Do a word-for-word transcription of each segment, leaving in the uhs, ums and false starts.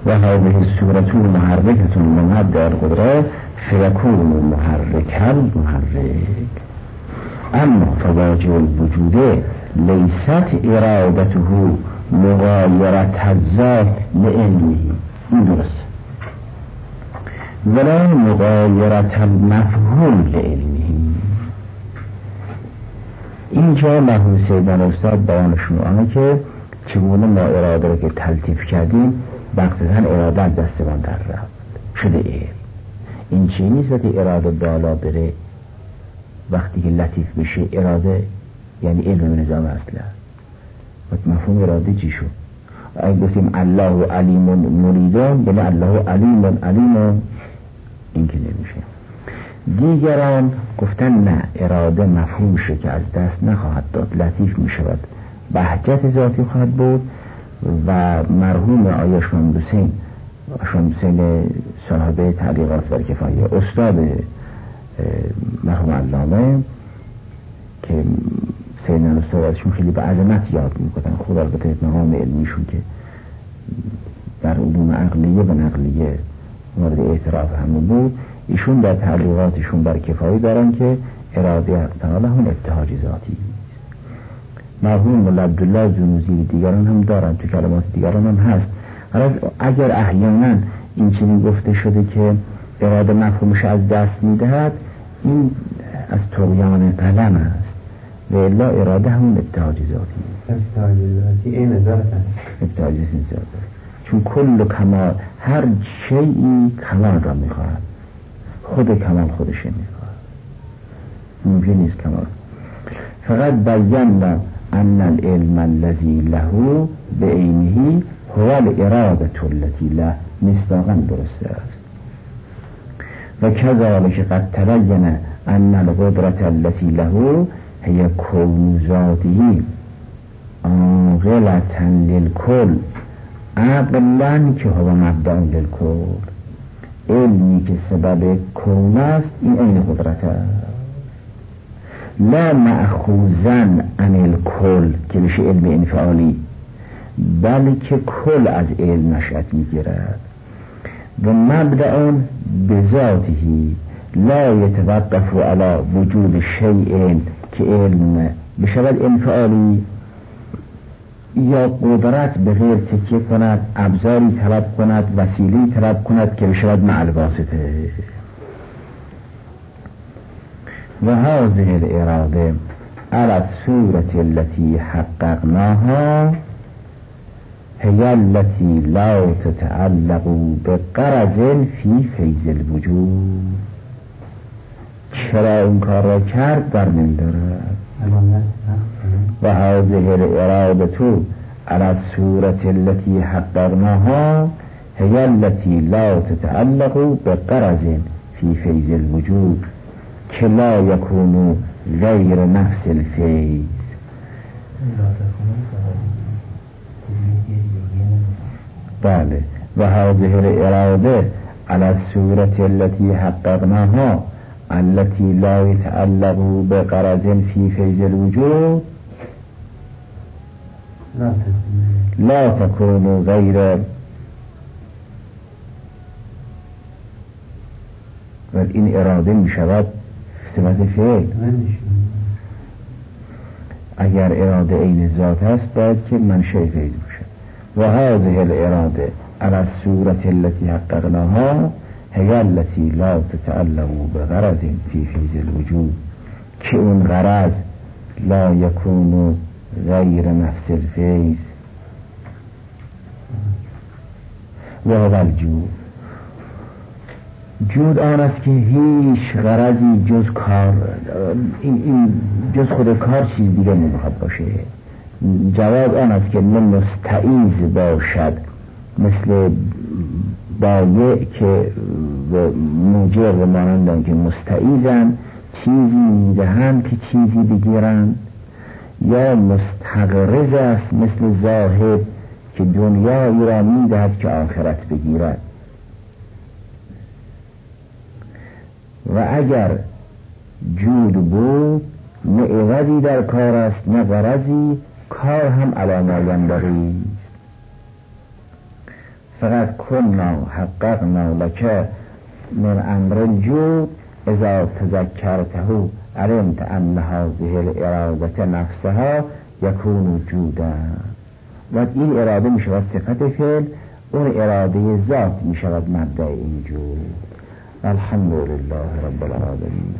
و هذه الصورة محرکة لمبدأ القدرة فيكون محركا محرك. اما فواجب الوجود لیست ارادته مغایرت الذات لعلمه، این درست، ولا مغایرت المفهوم لعلمه. اینجا مرحوم سیدان استاد بیانشون آنه که چگونه ما اراده رو که تلطیف کردیم بقصدن اراده از دستمان در رفت شده علم. این چی نیست که اراده بالا بره، وقتی که لطیف بشه اراده یعنی علم نظام اصله. و مفهوم اراده چی شد؟ اگه گفتیم الله علیم مریدون یعنی الله علیم علیم، این که نمیشه. دیگران گفتن نه، اراده مفهوم شه که از دست نخواهد داد، لطیف می شود، بهجت ذاتی خواهد بود. و مرحوم آیه شمس حسین شمس حسین صاحب تعلیقات بر کفایه استاد مرحوم علامه که سیدنا استاد ازشون خیلی به عظمت یاد میکنن، خود البته مقام علمیشون که در علوم عقلیه و نقلیه مورد اعتراف همون بود، ایشون در تعلیقاتشون بر کفایه دارن که اراده حق تعالی هم اتحاد ذاتی. مرحوم مولا عبدالله زنوزی دیگران هم دارن، تو کلمات دیگران هم هست. اگر احیانا این چنین گفته شده که اراده مفهومش از دست میدهد، این از طغیان قلم است و الا اراده همون اتحاد ذاتی. اتحاد ذاتی این ذات است. اتحاد ذاتی، چون کل کمال، هر شیئی کمال را میخواهد، خود کمال خودش میخواهد، ممکن نیست کمال. فقط بیان ان العلم الذي له بعینه هو الاراده التي له، مصداقاً درسته است. و كذلك قد تبين ان القدرة التي له هي كون ذاته عاقلة للكل، عقلاً که هو مبدأ للكل، علمی که سبب کون است این عین قدرت است، لا مأخوذن عن الکل که بشه علم انفعالی، بلکه کل از علم نشأت میگیرد. و مبدأ بذاته لا یتوقف علی وجود شیء که علم بشود انفعالی یا قدرت به غیر تکیه کند، ابزاری طلب کند، وسیله‌ای طلب کند که بشود مع الواسطه. و هذه الاراده على الصورة التي حققناها هي التي لا تتعلق بغرض في فیض الوجود. چرا این کار را کرد در من دارد. و هذه الاراده على الصورة التي حققناها هي التي لا تتعلق بغرض في فیض الوجود که لا یکون غیر نفس الفیض. بله. و هذه الاراده على الصورة التي حققناها التي لا يتعلق بغرض في فیض الوجود لا تكون غیر، و این اراده می شود صفت فعل. اگر اراده عین ذات است باید که منشأ فیض باشد. و هذه الاراده على الصورة التي حققناها هي التي لا تتعلق بغرض في فیض الوجود که اون غرض لا يكون غیر نفس الفیض و هو الجود. جود آن است که هیچ غرضی جز کار، این, این جز خود کار چیز دیگه نمیخواد باشه. جواب آن است که من مستعیض باشد، مثل بایع که موجر و مانندن که مستعیضن، چیزی میدهند که چیزی بگیرن، یا مستقرض است مثل زاهد که دنیایی را میدهد که آخرت بگیرد. و اگر جود بود نه عوضی در کار است نه غرضی، کار هم علی ما ینبغی. فقط کننا حققنا لک من امر الجود اذا تذکرته علمت ان هذه الاراده نفسها یکون جودا. و این اراده می شود صفت فعل، اون اراده ذات می شود مبدأ این جود. الحمدلله رب العالمین.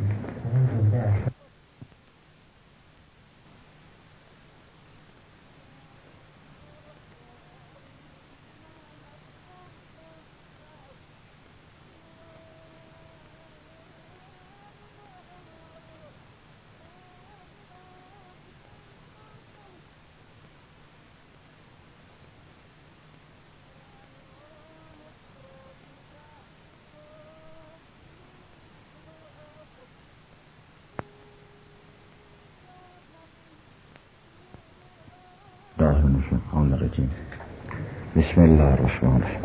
بسم الله الرحمن الرحیم.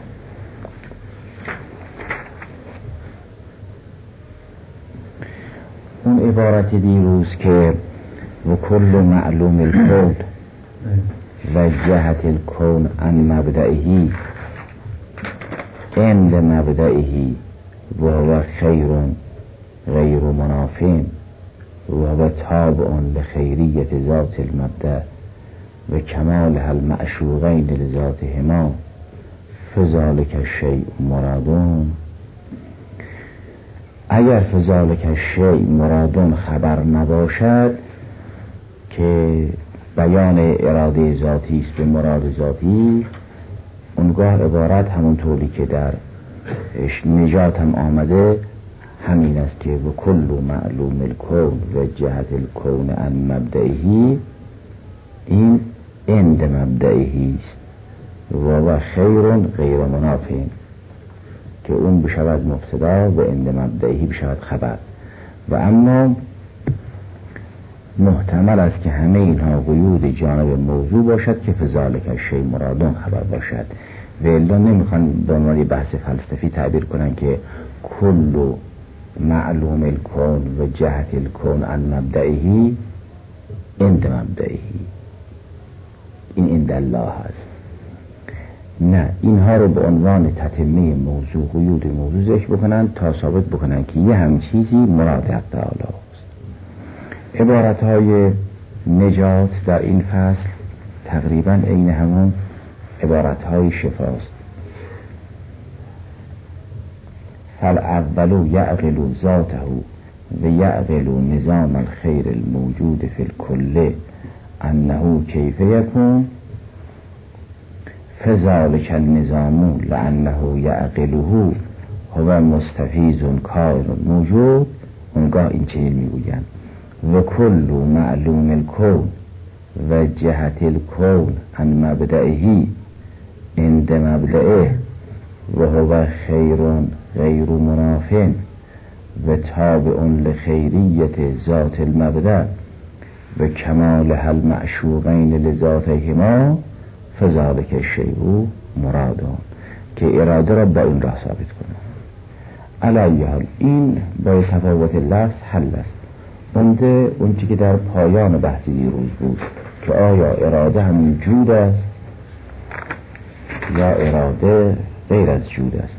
اون عبارت دیروز که و کل معلوم الکون و جهت الکون عن مبدئه عند مبدئه و هو خیر غیر منافع و هو تابع لخیریت ذات المبدأ و کمال المعشوقین لذاتهما فذلک الشیء مرادون. اگر فذلک الشیء مرادون خبر نباشد که بیان اراده ذاتی است به مراد ذاتی، اونگاه عبارت همون طوری که در نجات هم آمده همین است که و کل معلوم الکون و جهت الکون عن مبدئه، این عند مبدئه است و و خیر غیر منافع که اون بشود مبتدا و عند مبدئه بشود خبر. و اما محتمل است که همه اینها قیود جانب موضوع باشد که فذلک الشیء مرادون خبر باشد. و الا نمیخوان به عنوان بحث فلسفی تعبیر کنن که کل معلوم الکون و جهت الکون عن مبدئه عند مبدئه، این عند الله هست. نه، اینها رو به عنوان تتمه موضوع قیود موضوع ذکر بکنن تا ثابت بکنن که یه هم چیزی مراد حق تعالی است. عبارت های نجات در این فصل تقریبا عین همون عبارت های شفاست. فالاول یعقل ذاته و یعقل نظام الخیر الموجود فی الکل انه کیف یکون فذلک النظام لانه یعقله هو مستفیض کائن موجود. اونگاه این چنین میگویند و کل معلوم الکون و جهت الکون عن مبدئه عند مبدئه و هو خیر غیر منافع و تابع لخیریت ذات المبدأ و کمال المعشوقین لذاتهما فذلک الشیء مرادون، که اراده را با این راه ثابت کنه. علی حال این با تفاوت لفظ حل است. اونده اون چی که در پایان بحثی دیروز بود که آیا اراده همین جود است یا اراده غیر از جود است.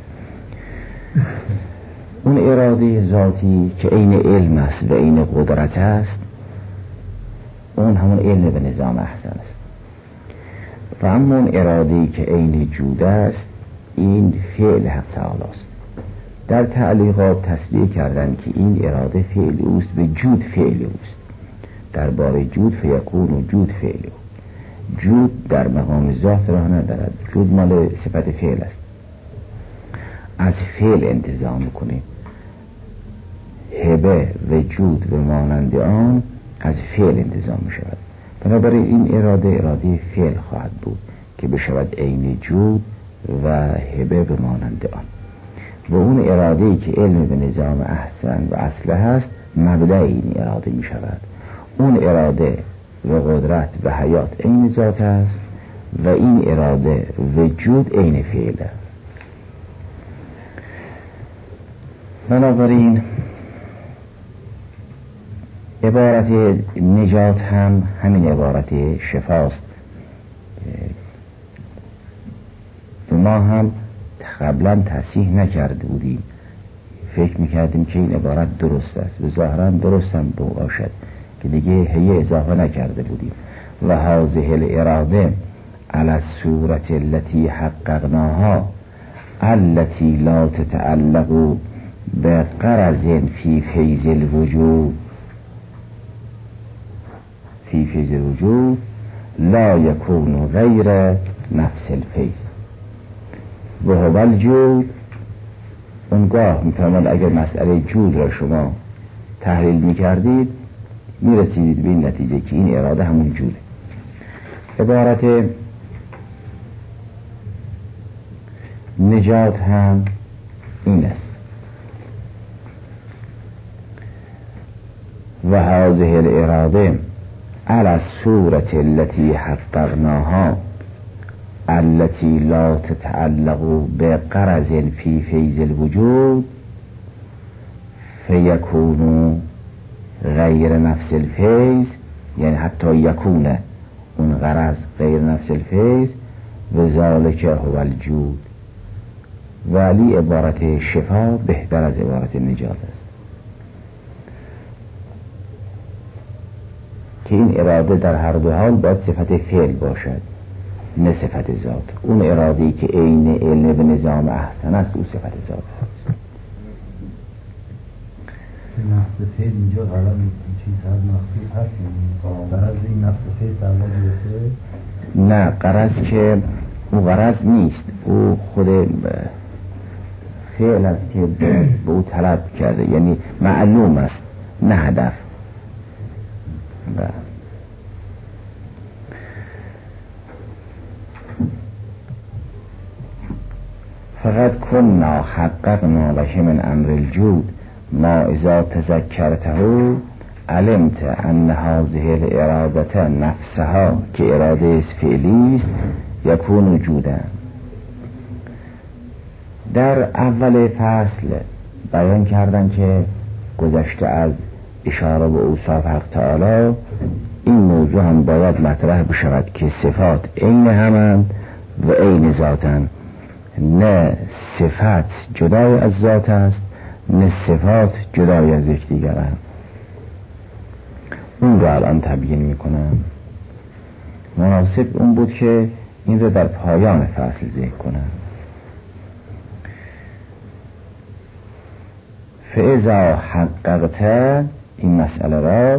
اون اراده ذاتی که عین علم است و عین قدرت است، اون همون علم به نظام احسن است. و اما اون اراده‌ای که عین جود است، این فعل حق تعالی است. در تعلیقات تصریح کردن که این اراده فعل اوست به جود فعل اوست. درباره جود فیکون و جود فعل اوست. جود در مقام ذات راه ندارد، جود مال صفت فعل است، از فعل انتظام میکنه. هبه و جود و مانند آن از فعل انتظام می شود. بنابراین این اراده اراده فعل خواهد بود که بشود عین جود و هبه به مانند آن. و اون اراده‌ای که علم به نظام احسن و اصله هست مبدأ این اراده می شود. اون اراده و قدرت و حیات عین ذات است و این اراده و جود عین فعل است. بنابراین عبارت نجات هم همین عبارت شفاست. ما هم قبلا تصحیح نکرده بودیم، فکر میکردیم که این عبارت درست است و ظاهرا درست هم باشد که دیگه هی اضافه نکرده بودیم. و هذه الاراده علی الصورت التي حققناها التي لا تتعلق بغرض فی فیض الوجود فی فیض الوجود لا یکون غیر نفس الفیض و هو الجود. اونگاه میفهمد اگر مسئله جود را شما تحلیل میکردید میرسیدید به این نتیجه که این اراده همون جوده. عبارت نجات هم این است. و هذه الاراده على الصورة التي حققناها التي لا تتعلق بغرض في فیض الوجود فیکون غیر نفس الفیض، یعنی حتی یکونه اون غرض غیر نفس الفیض و ذالک هو الجود. ولی عبارت شفا بهتر از عبارت نجات است که این اراده در هر دو حال باید صفت فعل باشد نه صفت ذات. اون اراده‌ای که عین علم به نظام احسن است او صفت ذات است. نفس فعل اینجا غلط چیز هست، نفسی هست غرض این نفس فعل سرما بیرسه؟ نه، غرض که او غرض نیست، او خود فعل است که به او طلب کرده، یعنی معلوم است نه هدف. فقط کننا حققنا لك من امر الجود ما اذا تذکرته علمت ان هذه الاراده نفسها که اراده فعلی است یکون وجودا. در اول فصل بیان کردن که گذشته از اشاره به اوصاف حق تعالی این موضوع هم باید مطرح بشود که صفات عین همند و عین ذاتند، نه صفت جدای از ذات است نه صفات جدای از یکدیگرند. اون رو الان تبیین میکنم. مناسب اون بود که این رو در پایان فصل ذکر کنم. فاذا حققت این مسئله را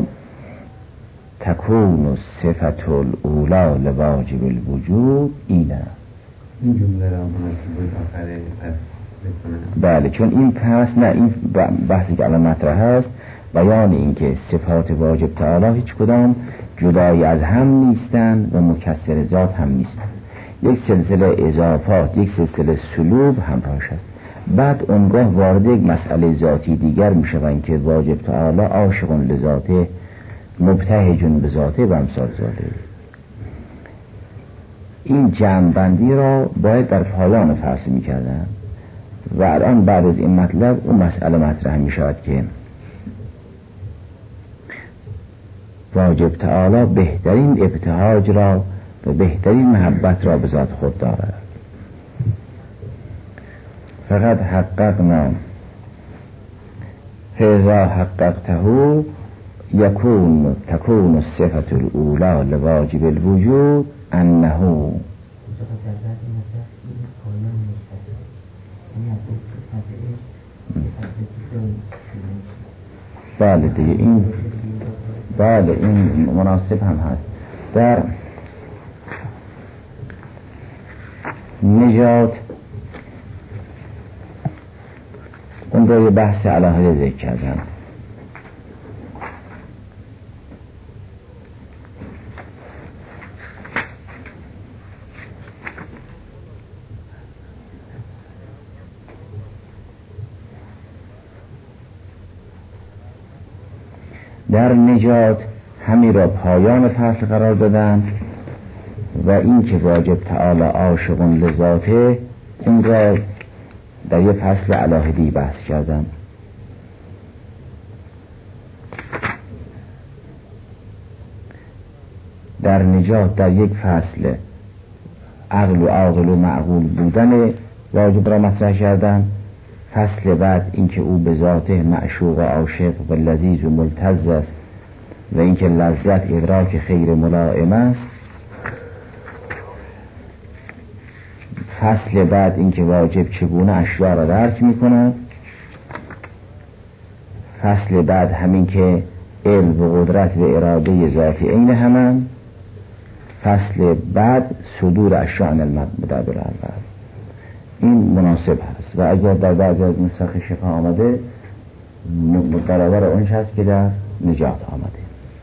تکون صفت الاولی لواجب الوجود اینه. این جمله را مناسب آخره پس بکنم. بله، چون این پس نه این بحثی که الان مطرح هست بیان این که صفات واجب تعالی هیچ کدام جدای از هم نیستند و مکسر ذات هم نیستند. یک سلسله اضافات، یک سلسله سلوب همراهش هست. بعد اونگاه وارد یک مسئله ذاتی دیگر می شوند که واجب تعالی عاشق لذاته مبتهج به ذاته و امثال ذاته. این جمع‌بندی را باید در پایان فصل می کردن و الان بعد از این مطلب اون مسئله مطرح می شود که واجب تعالی بهترین ابتهاج را و بهترین محبت را به ذات خود دارد. فقط حققنا فاذا حققته یکون تکون الصفة الاولی لواجب الوجود انه بله دیگه این بله این مناسب هم هست. در نجات اون رو یه بحث علاهه ذکر کردم. در نجات همین را پایان فصل قرار دادن و این که واجب تعالی عاشق لذاته این را در یک فصل علاهدی بحث کردم. در نجات در یک فصل عقل و عاقل و معقول بودن واجب را مطرح کردن. فصل بعد اینکه او به ذاته معشوق و عاشق و لذیذ و ملتذ است و اینکه لذت ادراک خیر ملائم است. فصل بعد اینکه واجب چگونه اشیاء را درک می‌کند. فصل بعد همین که علم و قدرت و اراده ذاتی عین همان. فصل بعد صدور اشیاء عن المدبر الاول. این مناسب هست و اگر در بعضی از نسخ شفا آمده برابر اونش هست که در نجات آمده.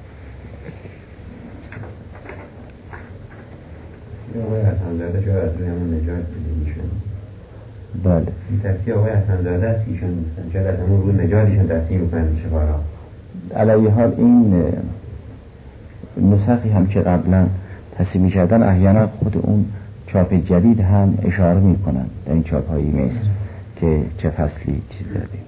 آقای حسن‌زاده شاید از روی همون نجات دیده میشون. بله این تفسیر آقای حسن‌زاده است ایشون میستن شاید از همون روی نجاتشون تفسیر میکنن شفا را. علیه حال این نسخی هم که قبلا تصحیح می‌کردن احیانا خود اون چاپ جدید هم اشاره میکنن در این چاپ های مصر که چه فصلی چیز دادیم.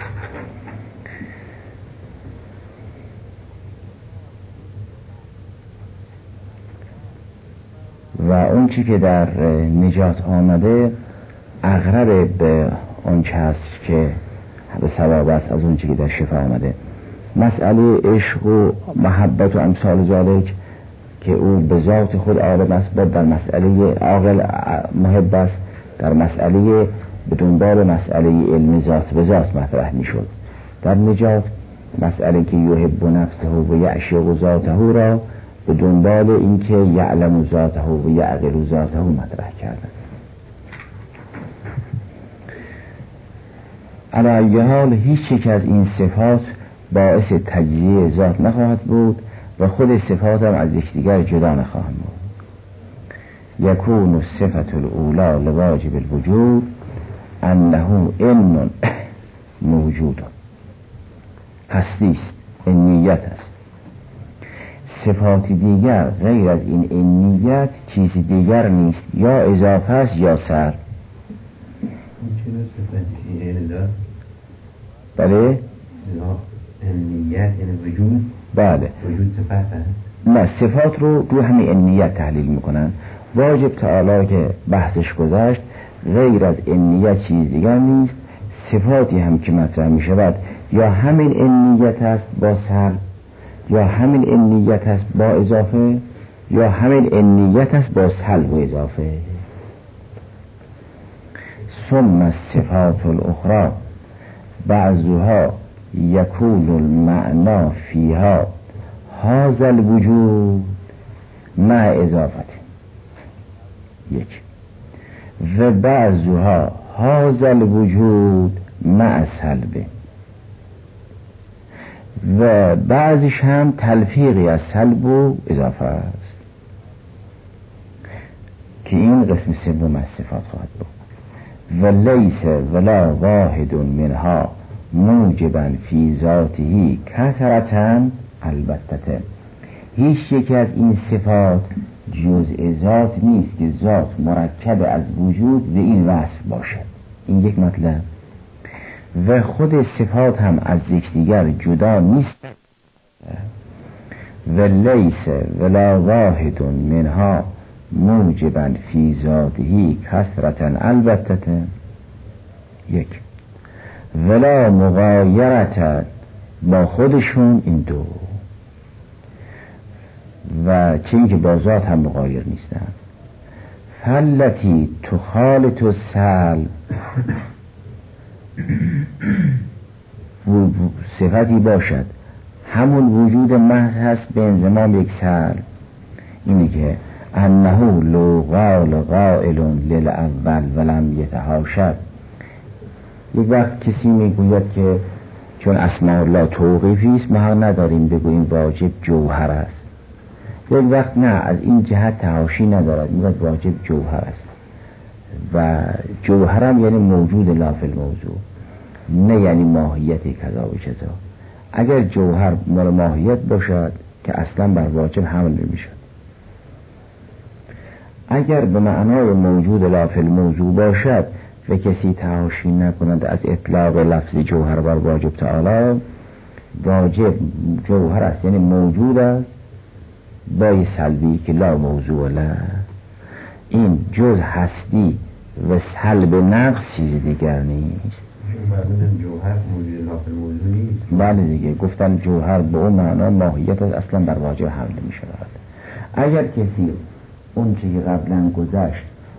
و اون چی که در نجات آمده اقرب به اون چه هست که به ثواب است از اون چی که در شفا آمده. مسئله عشق و محبت و امثال ذالک که او به ذات خود عالم است، باید در مسئله عاقل محب است، در مسئله به دنبال مسئله علم ذات به ذات مطرح می شد. در نجات مسئله که یحب نفسه و یعشق ذاته را به دنبال اینکه یعلم ذاته و یعقل ذاته مطرح کردن. علی ای حال هیچ یک از این صفات باعث تجزیه ذات نخواهد بود و خود صفات هم از یکدیگر جدا نخواهند بود. یکون الصفة الاولی لواجب الوجود انه علم موجود، هستیست، انیت است. صفات دیگر غیر از این انیت چیز دیگر نیست، یا اضافه است یا سر. بله انیت یعنی وجود. بله وجود صفت هست. نه، صفات رو رو همین انیت تحلیل میکنن. واجب تعالی که بحثش گذشت غیر از انیت چیز دیگر نیست. صفاتی هم که مطرح میشود یا همین انیت است با سر، یا همین انیت است با اضافه، یا همین انیت است با سلب و اضافه. ثم الصفات الاخرى بعضها یکون المعنا فیها هذا الوجود مع اضافت یک و بعضها هذا الوجود مع سلبه و بعضش هم تلفیقی از سلب و اضافه است که این قسم سوم از صفات خواهد بود. و لیس ولا واحد منها موجبا فی ذاته کثرتا البته. هیچ یک از این صفات جزء ذات نیست که ذات مرکب از وجود به این وصف باشد. این یک مطلب. و خود صفات هم از یکدیگر جدا نیست. و لیس ولا واحد منها موجبا فی ذاته کثرتا البته یک ولا مغایرت با خودشون این دو و چیزی که با ذات هم مغایر نیستن. فلتی تخالط السلب صفتی باشد همون وجود محض هست به انضمام یک سلب، اینه که انه لو قال قائل للاول ولم یتحاشد. یک وقت کسی میگوید که چون اسماء الله توقیفی است ما حق نداریم بگوییم واجب جوهر است. یک وقت نه، از این جهت تحاشی ندارد، میگوید واجب جوهر است و جوهرم یعنی موجود لا فی الموضوع، نه یعنی ماهیت کذا و کذا. اگر جوهر مال ماهیت باشد که اصلا بر واجب حمل نمیشد. اگر به معنای موجود لا فی الموضوع باشد و کسی تحاشی نکند از اطلاق لفظ جوهر بر واجب تعالی، واجب جوهر است یعنی موجود است با سلبی که لا موضوع له. این جز هستی و سلب نقص چیز دیگر نیست. معلوم جوهر موجود داخل موضوع نیست. بله دیگه، گفتن جوهر به اون معنا ماهیت اصلا بر واجب حمل می شود. اگر کسی اون چیزی قبلا گذشت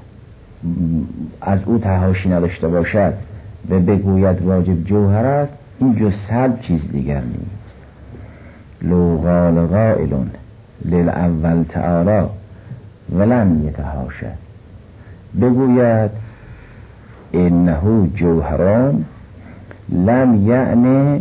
از او تحاشی نداشته باشد و بگوید واجب جوهر است، این جز سلب چیز دیگر نیست. لو قال قائل للاول تعالی ولم یتحاشا، بگوید انه جوهران لم یعنی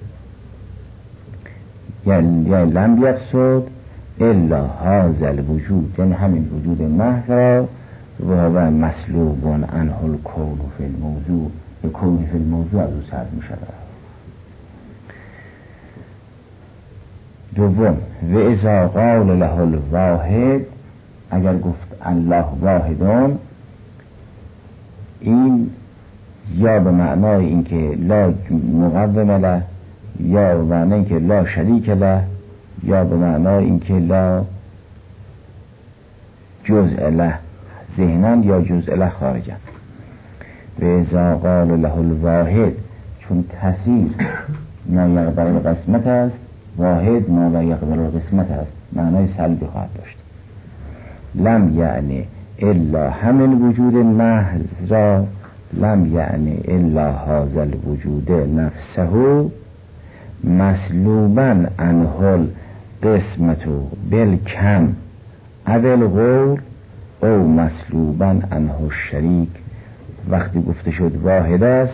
یعنی لم یقصد الا هذا الوجود، یعنی همین وجود محض را و هو مسلوب عنه الکون فی الموضوع، کون فی الموضوع از او سلب می شود. دوم، و اذا قال له الواحد، اگر گفت الله واحدان، این یا به معنای اینکه لا مقوم له، یا به معنای اینکه لا شریک له، یا به معنای اینکه لا جزء له ذهنا یا جزء له خارجا. و اذا قال له الواحد، چون کثیر ما یقبل القسمت است، واحد ما لا یقبل القسمت است، معنای سلبی خواهد داشت. لم یعنی الا همین وجود محض را، لم یعنی الا هذا الوجود نفسه مسلوبا عنه القسمت بالکم او القول او مسلوبا عنه الشریک. وقتی گفته شد واحد است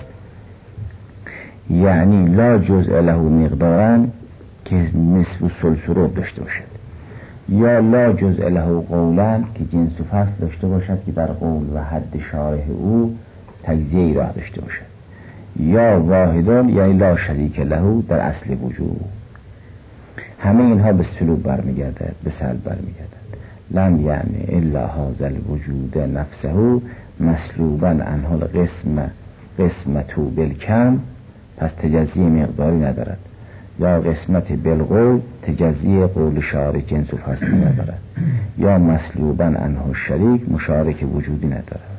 یعنی لا جزء له مقدارا که نصف و ثلث رو داشته باشد، یا لا جزء له قولا که جنس و فصل داشته باشد که در قول و حد شارح او تجزیه را داشته باشد، یا واحدان یعنی لا شریک له در اصل وجود. همه اینها به سلوب برمیگردد، به سلب برمیگردد. لم یعنی الا هذا الوجود نفسه مسلوبا عنه القسم قسمتو بالکم، پس تجزیه مقداری ندارد، یا قسمت بالقول تجزیه قول شارک جنس و فصل ندارد، یا مسلوبا عنه الشریک مشارک وجودی ندارد.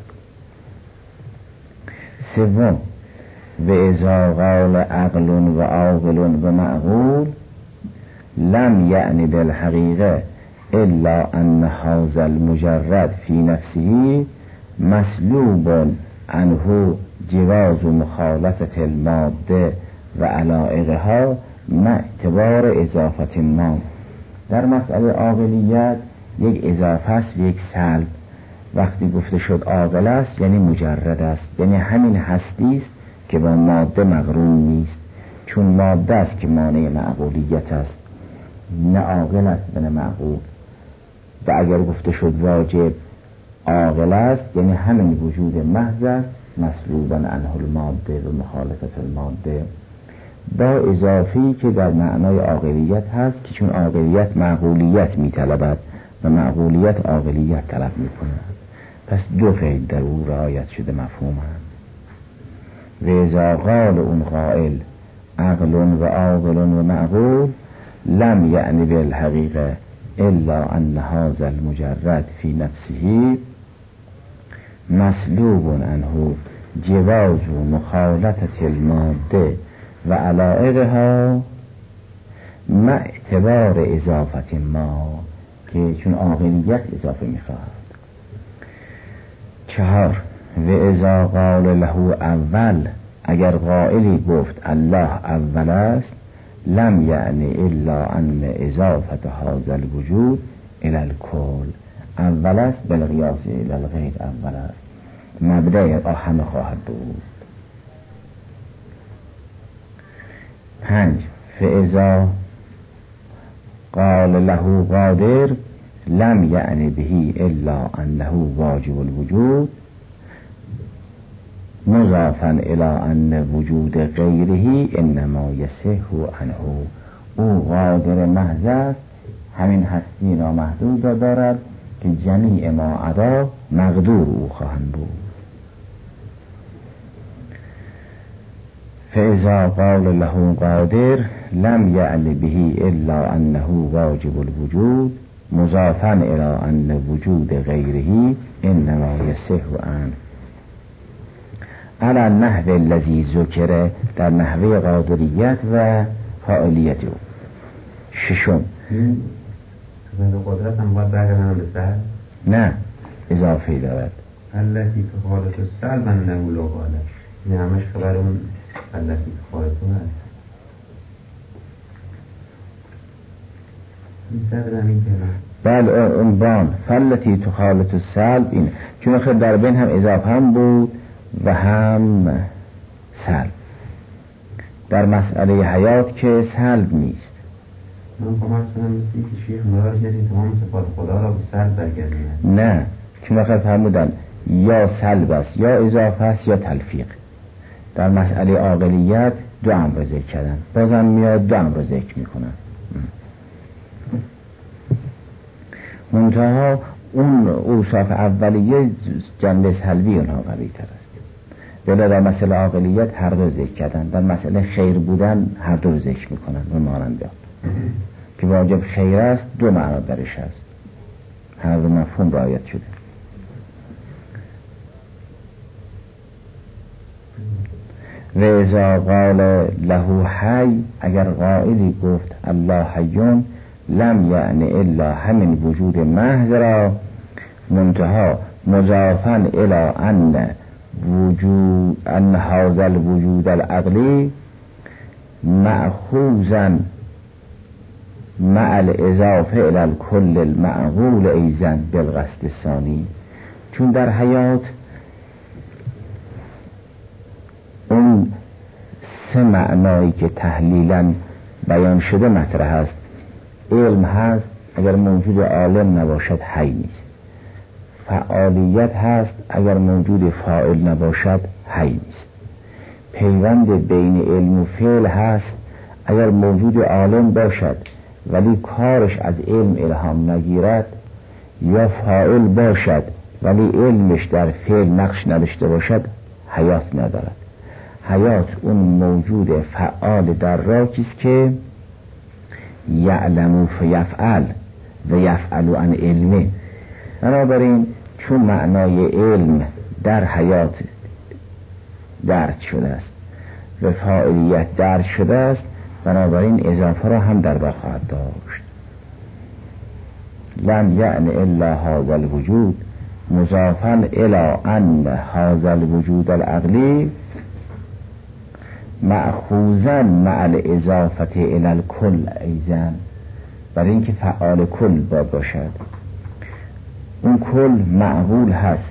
سوم، و اذا قال عقل و عاقل و معقول لم یعنی بالحقیقه الا ان هذا المجرد فی نفسه مسلوب عنه جواز مخالطه الماده و علائقها مع اعتبار اضافت ما. در مسئله عاقلیت یک اضافه است، یک سلب. وقتی گفته شد عاقل است یعنی مجرد است، یعنی همین هستی است که با ماده مقرون نیست، چون ماده است که مانع معقولیت است، نه عاقل است نه معقول. و اگر گفته شد واجب عاقل است یعنی همین وجود محض است، مسلوبا عنه الماده و مخالفت الماده، با اضافی که در معنای عاقلیت هست که چون عاقلیت معقولیت می طلبد و معقولیت عاقلیت طلب می کند. پس دو قید در او رعایت شده مفهوم هم. و اذا قال اون قائل عقل و عاقل و معقول لم یعنی بالحقیقه الا ان هذا المجرد فی نفسه مسلوب عنه جواز مخالطه الماده و علائقها مع اعتبار اضافت ما، که چون عاقلیت اضافه میخواهد. چهار، و اذا قال له اول، اگر قائلی گفت الله اول است لم یعنی الا ان اضافت هذا الوجود الى الکل، اول است بالقیاس الى الغیر، اول است مبدأ همه خواهد بود. پنج، فاذا قال له قادر لم یعنی به الا انه واجب الوجود مضافا الى ان وجود غیره انما یصح عنه. او قادر محض است، همین هستی نامحدود را دارد که جمیع ما عدا مقدور او خواهند بود. فاذا قال له قادر لم یعنی به الا انه واجب الوجود مضافا الى ان وجود غیره انما یصح عنه. علی نحو الذی ذکر، در نحوه قادریت و فاعلیت او. ششم این صفت قدرت هم باید برگردن به سلب؟ نه، اضافه دارد. التی که خالص سلب هم نمولو قاله، این همش خبر اون التی که خالصون هست. این صدر همین که بل عنوان فلتی تو خالط السلب این، چون خیلی در بین هم اضافه هم بود و هم سلب. در مسئله حیات که سلب نیست. من کمک کنم مثلی که شیخ مراد کردیم تمام صفات خدا را به سلب برگردیم. نه، چون خیلی فرمودن یا سلب است یا اضافه است یا تلفیق. در مسئله عاقلیت دو امر ذکر کردن، بازم میاد دو امر ذکر میکنن. منتها اون اوصاف اولیه جنبه سلبی اونها قوی تر است. ولی در مسئله عاقلیت هر دو ذکر کردن، در مسئله خیر بودن هر دو رو ذکر میکنن و مانند که واجب خیر است دو معنا درش هست، هر دو مفهوم رعایت شده. و اذا قال له حی، اگر قائلی گفت الله حیون، لم یعنی الا همین وجود محض را، منتها مضافا الی ان وجود ان هذا الوجود العقلی مأخوذا مع الاضافه الى الكل المعقول ایضا بالقصد الثانی. چون در حیات اون سه معنایی که تحلیلا بیان شده مطرح است. علم هست، اگر موجود عالم نباشد حی نیست. فعالیت هست، اگر موجود فاعل نباشد حی نیست. پیوند بین علم و فعل هست، اگر موجود عالم باشد ولی کارش از علم الهام نگیرد، یا فاعل باشد ولی علمش در فعل نقش نداشته باشد، حیات ندارد. حیات اون موجود فعال در راکیست که یعلم فیفعل و یفعل عن علمه. بنابراین چون معنای علم در حیات درد شده است و فاعلیت درد شده است، بنابراین اضافه را هم در بر خواهد داشت. لم یعنی الا هذا الوجود مضافا الی ان هذا الوجود العقلی مأخوذا مع الاضافه الی الکل ایضا، برای اینکه فعال کل باید باشد. اون کل معقول هست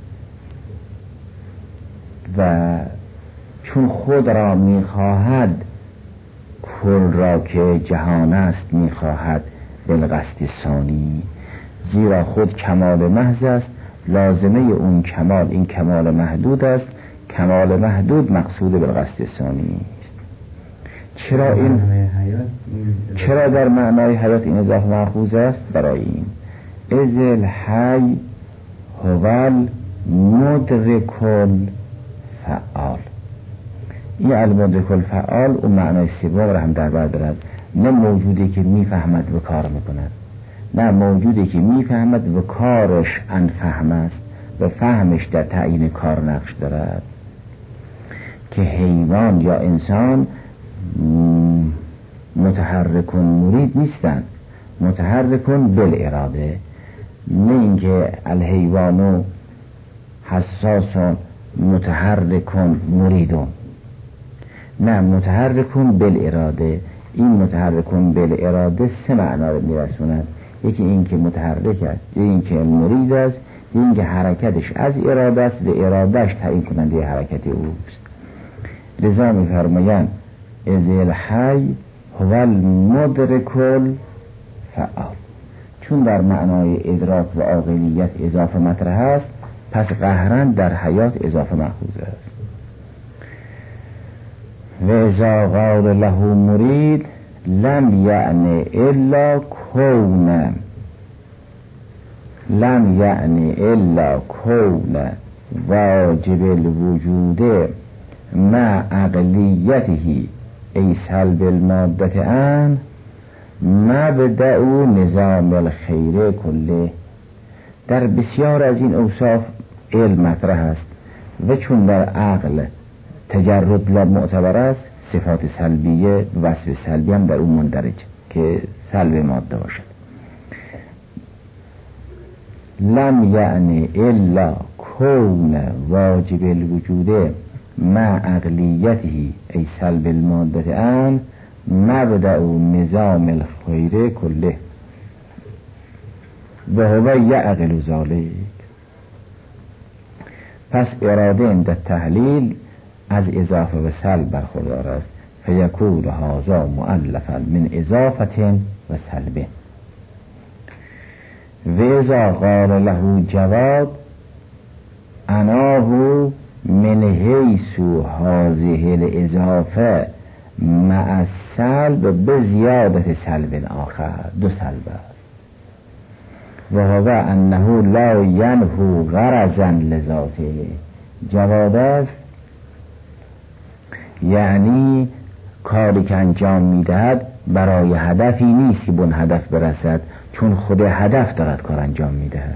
و چون خود را میخواهد، کل را که جهان است میخواهد بالقصد ثانی، زیرا خود کمال محض است، لازمه اون کمال این کمال محدود است، کمال محدود مقصود بالقصد ثانی است. چرا این چرا در معنای حیات این اضافه مأخوذ است؟ برای این اذ الحی هو المدرک الفعال. این المدرک الفعال اون معنای سوم را هم در بر دارد، نه موجودی که میفهمد و کار میکند، نه موجودی که میفهمد و کارش انفهم است و فهمش در تعیین کار نقش دارد. که حیوان یا انسان متحرکون مرید نیستند، متحرکون بالاراده. نه اینکه الحیوان حساسون متحرکون مریدون، نه متحرکون بالاراده. این متحرکون بالاراده سه معنا رو میرسوند، یکی این که متحرک است، یکی این که مرید است، یکی این که حرکتش از اراده است و ارادهش تعیین کننده حرکت اوست. لذا میفرمایند اذ الحی هو المدرک الفعال. چون در معنای ادراک و عاقلیت اضافه مطرح است، پس قهرن در حیات اضافه مأخوذ است. و اذا قال له مرید لم یعنی الا کون لم یعنی الا کون واجب الوجود مع عقلیته ای سلب المادت ان مبدأ نظام الخیر کله. در بسیار از این اوصاف علم مطرح است، و چون در عقل تجرد لا معتبر است، صفات سلبیه وصف سلبی هم در اون مندرج که سلب ماده باشد. لم یعنی الا کون واجب الوجود مع عقلیتی ای سلب الماده ان مبدأ نظام الخیر کله و هو یعقل ذلک. پس اراده عند تحلیل از اضافه و سلب برخوردار است، فیکون هذا مؤلفا من اضافه و سلب. و اذا قال له جواب اناه من حیث هذه الاضافه مع السلب بزیادت سلب آخر، دو سلب است. و هو انه لا ینهو غرضا لذاته. جواب است یعنی کاری که انجام میدهد برای هدفی نیست که به اون هدف برسد، چون خود هدف دارد کار انجام میدهد.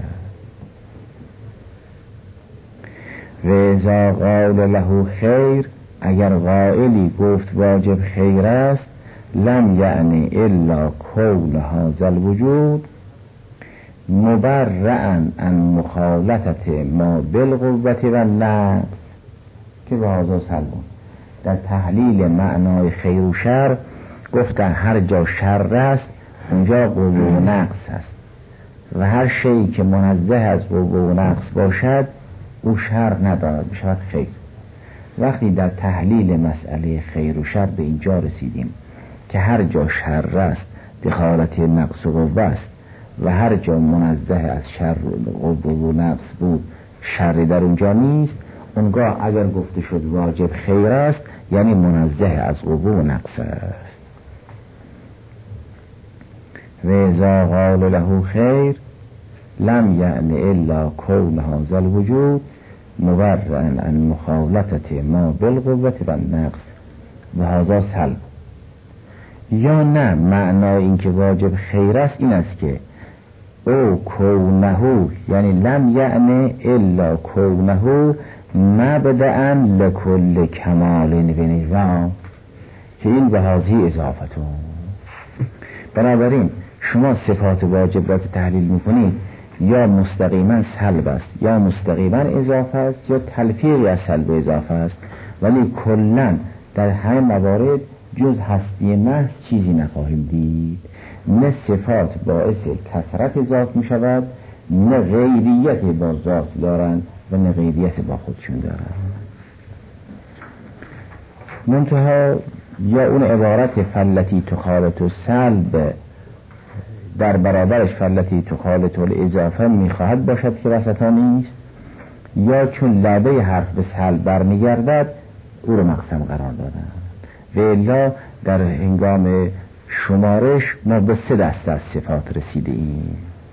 و اذا قال له خیر، اگر قائلی گفت واجب خیر است، لم یعنی الا کون هذا الوجود مبرئا عن مخالطت ما بالقوة و النقص که به هذا سلبون. در تحلیل معنای خیر و شر گفتن هر جا شر است اونجا قوه و نقص است و هر شیئی که منزه از قوه و نقص باشد او شر ندارد، بشود خیر. وقتی در تحلیل مسئله خیر و شر به اینجا رسیدیم که هر جا شر است دخالت نقص و قوه است و هر جا منزه از شر و قوه و نقص بود شری در اونجا نیست، اونگاه اگر گفته شد واجب خیر است یعنی منزه از قوه و نقص است. و اذا قال له خیر لم یعنی الا کون هذا الوجود مبرئا عن مخالطت ما بالقوة و النقص و هذا سلب. یا نه، معنای این که واجب خیر است این است که او کونه یعنی لم یعنی الا کونه مبدأ لکل کمال و نظام، که این به هذه اضافتون. بنابراین شما صفات واجب را که تحلیل میکنید یا مستقیما سلب است یا مستقیما اضافه است یا تلفیقی از سلب و اضافه است، ولی کلا در همه موارد جز هستی محض چیزی نخواهیم دید. نه صفات باعث کثرت ذات می شود، نه غیریت با ذات دارند و نه غیریت با خودشون دارند. منتها یا اون عبارت فلتی تخالط و سلب در برابرش فلتی تخالط و اضافه می خواهد باشد که وسطا نیست، یا چون لبه حرف به سلب برمیگردد او رو مقسم قرار دادند. و الا در هنگام شمارش ما به سه دسته از صفات رسیده ایم.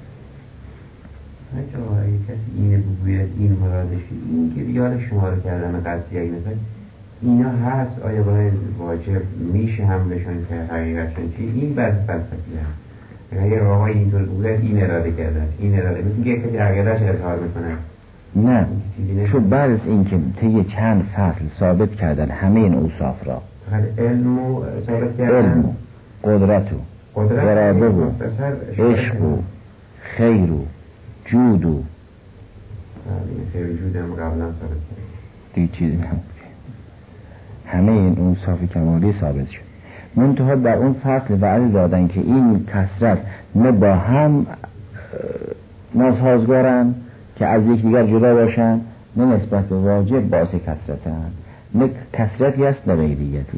اگه کسی اینه بگوید این مرادش این که ریال شماره کردن قصدی اگه مثلا اینا هست، آیا باید واجب میشه حملشون که حقیقتشون چی؟ این بحث فلسفی هست. اگر آقای اینطور بگوید این اراده کردن این اراده مثل که کسی عقیده‌اش اظهار میکنه. نه، چون بعد از این که طی چند فصل ثابت کردن همه این اوصاف را، علم و ثابت کردن، علم و قدرت و اراده و عشق و خیر و جود و خیر و جود هم قبلا ثابت کردن، دیگه چیزی نمود، همه این اوصاف کمالی ثابت شد. منتها در اون فصل وعده دادن که این کثرت نه با هم ناسازگارن که از یک دیگر جدا باشن، نه نسبت به واجب باعث کثرتن، نه کثرتی است نه غیریتی.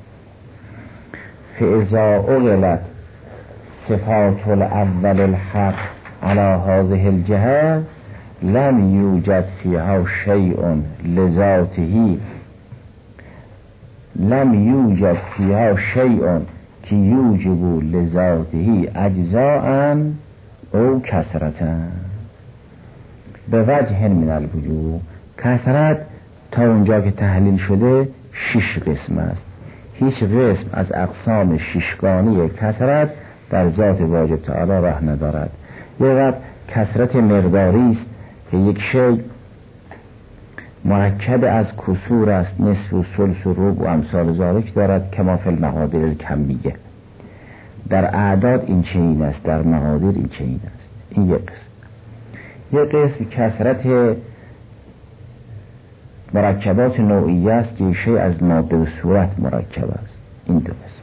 فاذا اغلت صفات الاول الحق على هذه الجهه لم یوجد فيها شيء لذاته لم یوجد فيها شيء که یوجب لذاته اجزاء او کثرتا به وجه من الوجوه. کثرت تا اونجا که تحلیل شده شش قسم است. هیچ قسم از اقسام ششگانی کثرت در ذات واجب تعالی راه ندارد. یک وقت کثرت مقداری است که یک شی مرکب از کسور است، نصف و ثلث و ربع و امثال ذالک دارد، کما فی المقادیر الکمیه. در اعداد این چنین است، در مقادیر این چنین است. این یک قسم. یک قسم کثرت مرکبات نوعیه است که شیء از ماده و صورت مرکب است. این دو قسم.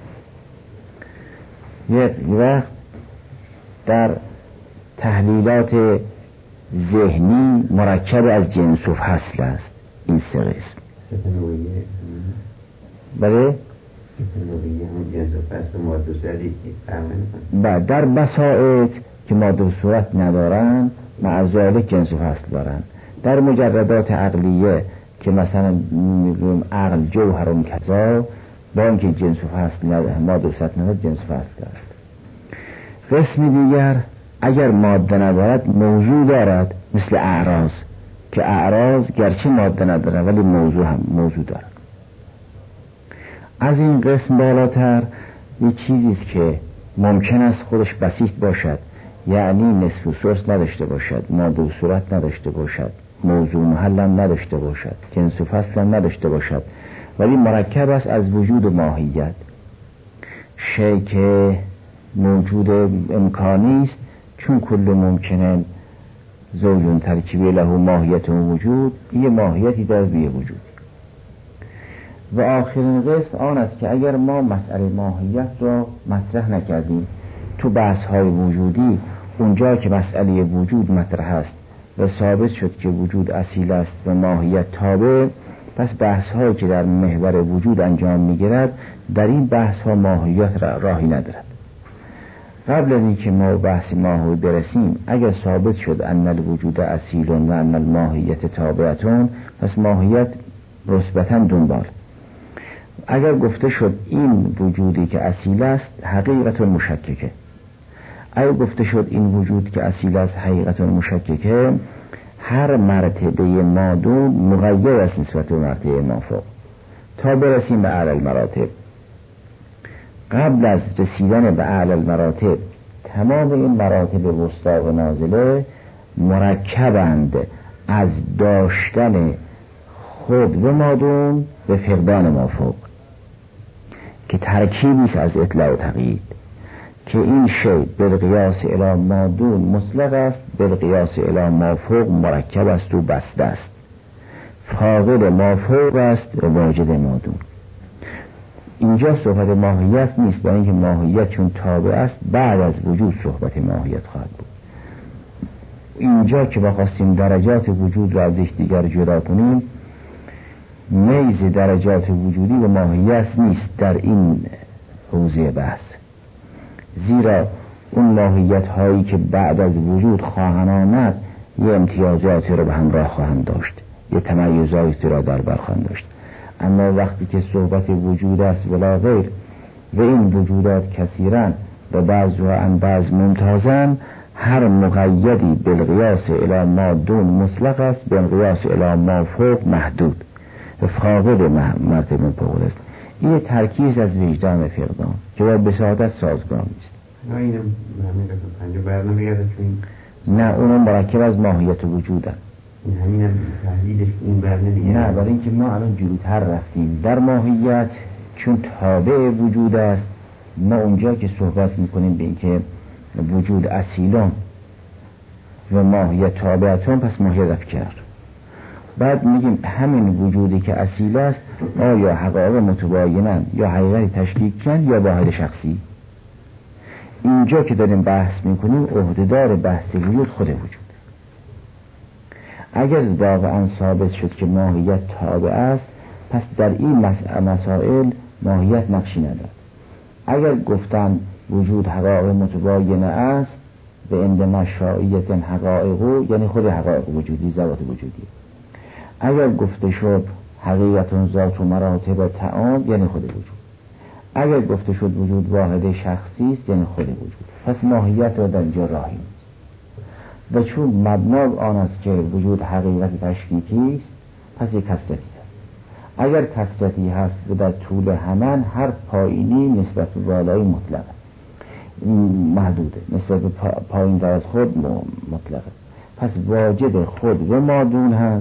یک وقت در تحلیلات ذهنی مرکب از جنس و فصل است. این سه قسم. بله؟ بعد در بسائط که ماده و صورت ندارن مع ذالک جنس و فصل دارن. در مجردات عقلیه که مثلا میگیم عقل جوهر و کذا، با اینکه جنس و فصل نداره، ماده و صورت نداره، جنس و فصل دارد. قسم دیگر اگر ماده ندارد موضوع دارد، مثل اعراض که اعراض گرچه ماده نداره ولی موضوع هم موضوع دارد. از این قسم بالاتر یک چیزیست که ممکن است خودش بسیط باشد، یعنی نصف و ثلث نداشته باشد، ماده و صورت نداشته باشد، موضوع محلم نداشته باشد، جنس و فصل نداشته باشد، ولی مرکب است از وجود و ماهیت. شیء که موجود امکانی است، چون کل ممکنه زوجون ترکیبی له ماهیت و وجود، یه ماهیتی در بیه وجود. و آخرین قسم آن است که اگر ما مسئله ماهیت را مطرح نکردیم تو بحث های وجودی، اونجا که مسئله وجود مطرح است و ثابت شد که وجود اصیل است و ماهیت تابع، پس بحث هایی که در محور وجود انجام میگیرد در این بحث ها ماهیت را راهی ندارد. قبل از اینکه ما بحث ماهیت برسیم، اگر ثابت شد ان الوجود اصیل و ان الماهیت تابعتون، پس ماهیت رسبتا دنبال. اگر گفته شد این وجودی که اصیل است حقیقت مشککه، اگر گفته شد این وجود که اصیل است حقیقت مشککه، هر مرتبه مادون مغیر است نسبت به مرتبه مافوق تا برسیم به اعلی المراتب. قبل از رسیدن به اعلی المراتب تمام این مراتب وسطا و نازله مرکبند از داشتن خود و مادون به فقدان مافوق، که ترکیبی است از اطلاع و تقیید، که این شیء بالقیاس الی مادون مطلق است، بالقیاس الی مافوق مرکب است و بسته است، فاقد مافوق است و واجد مادون. اینجا صحبت ماهیت نیست، با اینکه ماهیت چون تابع است بعد از وجود صحبت ماهیت خواهد بود. اینجا که بخواستیم درجات وجود را از یکدیگر جدا کنیم، میز درجات وجودی و ماهیت نیست در این حوزه بحث، زیرا اون ماهیت هایی که بعد از وجود خواهند آمد یه امتیازاتی رو به همراه خواهند داشت، یه تمایزاتی را در بر خواهند داشت. اما وقتی که صحبت وجود است ولا غیر و این وجودات کثیرن و بعضها عن بعض ممتازن، هر مقیدی بالقیاس الی ما دون مطلق است، بالقیاس الی ما فوق محدود و فاقد مرتبه فوق است. این ترکیز از وجدان فقدان که باید به سعادت سازگار نیست. نه اینم همین رسول پنجه برنامه گرده چون نه اونم مرکب از ماهیت وجودن. همین هم تحلیلش این برنامه دیگه نه، برای اینکه ما الان جلوتر رفتیم در ماهیت، چون تابع وجود است. ما اونجا که صحبت میکنیم به اینکه وجود اصیلان و ماهیت تابعتون، پس ماهیت افکر. بعد میگیم همین وجودی که اصیل است آیا حقایق متباینن یا حقیقت تشکیکن یا واحد شخصی. اینجا که داریم بحث میکنیم عهدهدار بحث وجود خود وجود. اگر واقعا ثابت شد که ماهیت تابع است، پس در این مسائل ماهیت نقشی ندارد. اگر گفتن وجود حقایق متباینه است به عند مشروعیت حقایقو، یعنی خود حقایق وجودی، ذات وجودی. اگر گفته شد حقیقت ذات و مراتب تعام، یعنی خود وجود. اگر گفته شد وجود واحد شخصی است، یعنی خود وجود. پس ماهیت را در اینجا راهی نیست. و چون مبنا آن است که وجود حقیقت تشکیکی است، پس یک کثرتی است. اگر کثرتی هست و در طول همان، هر پایینی نسبت به بالایی مطلقه، محدوده، نسبت به پایین در از خود مطلقه. پس واجد خود و مادون هست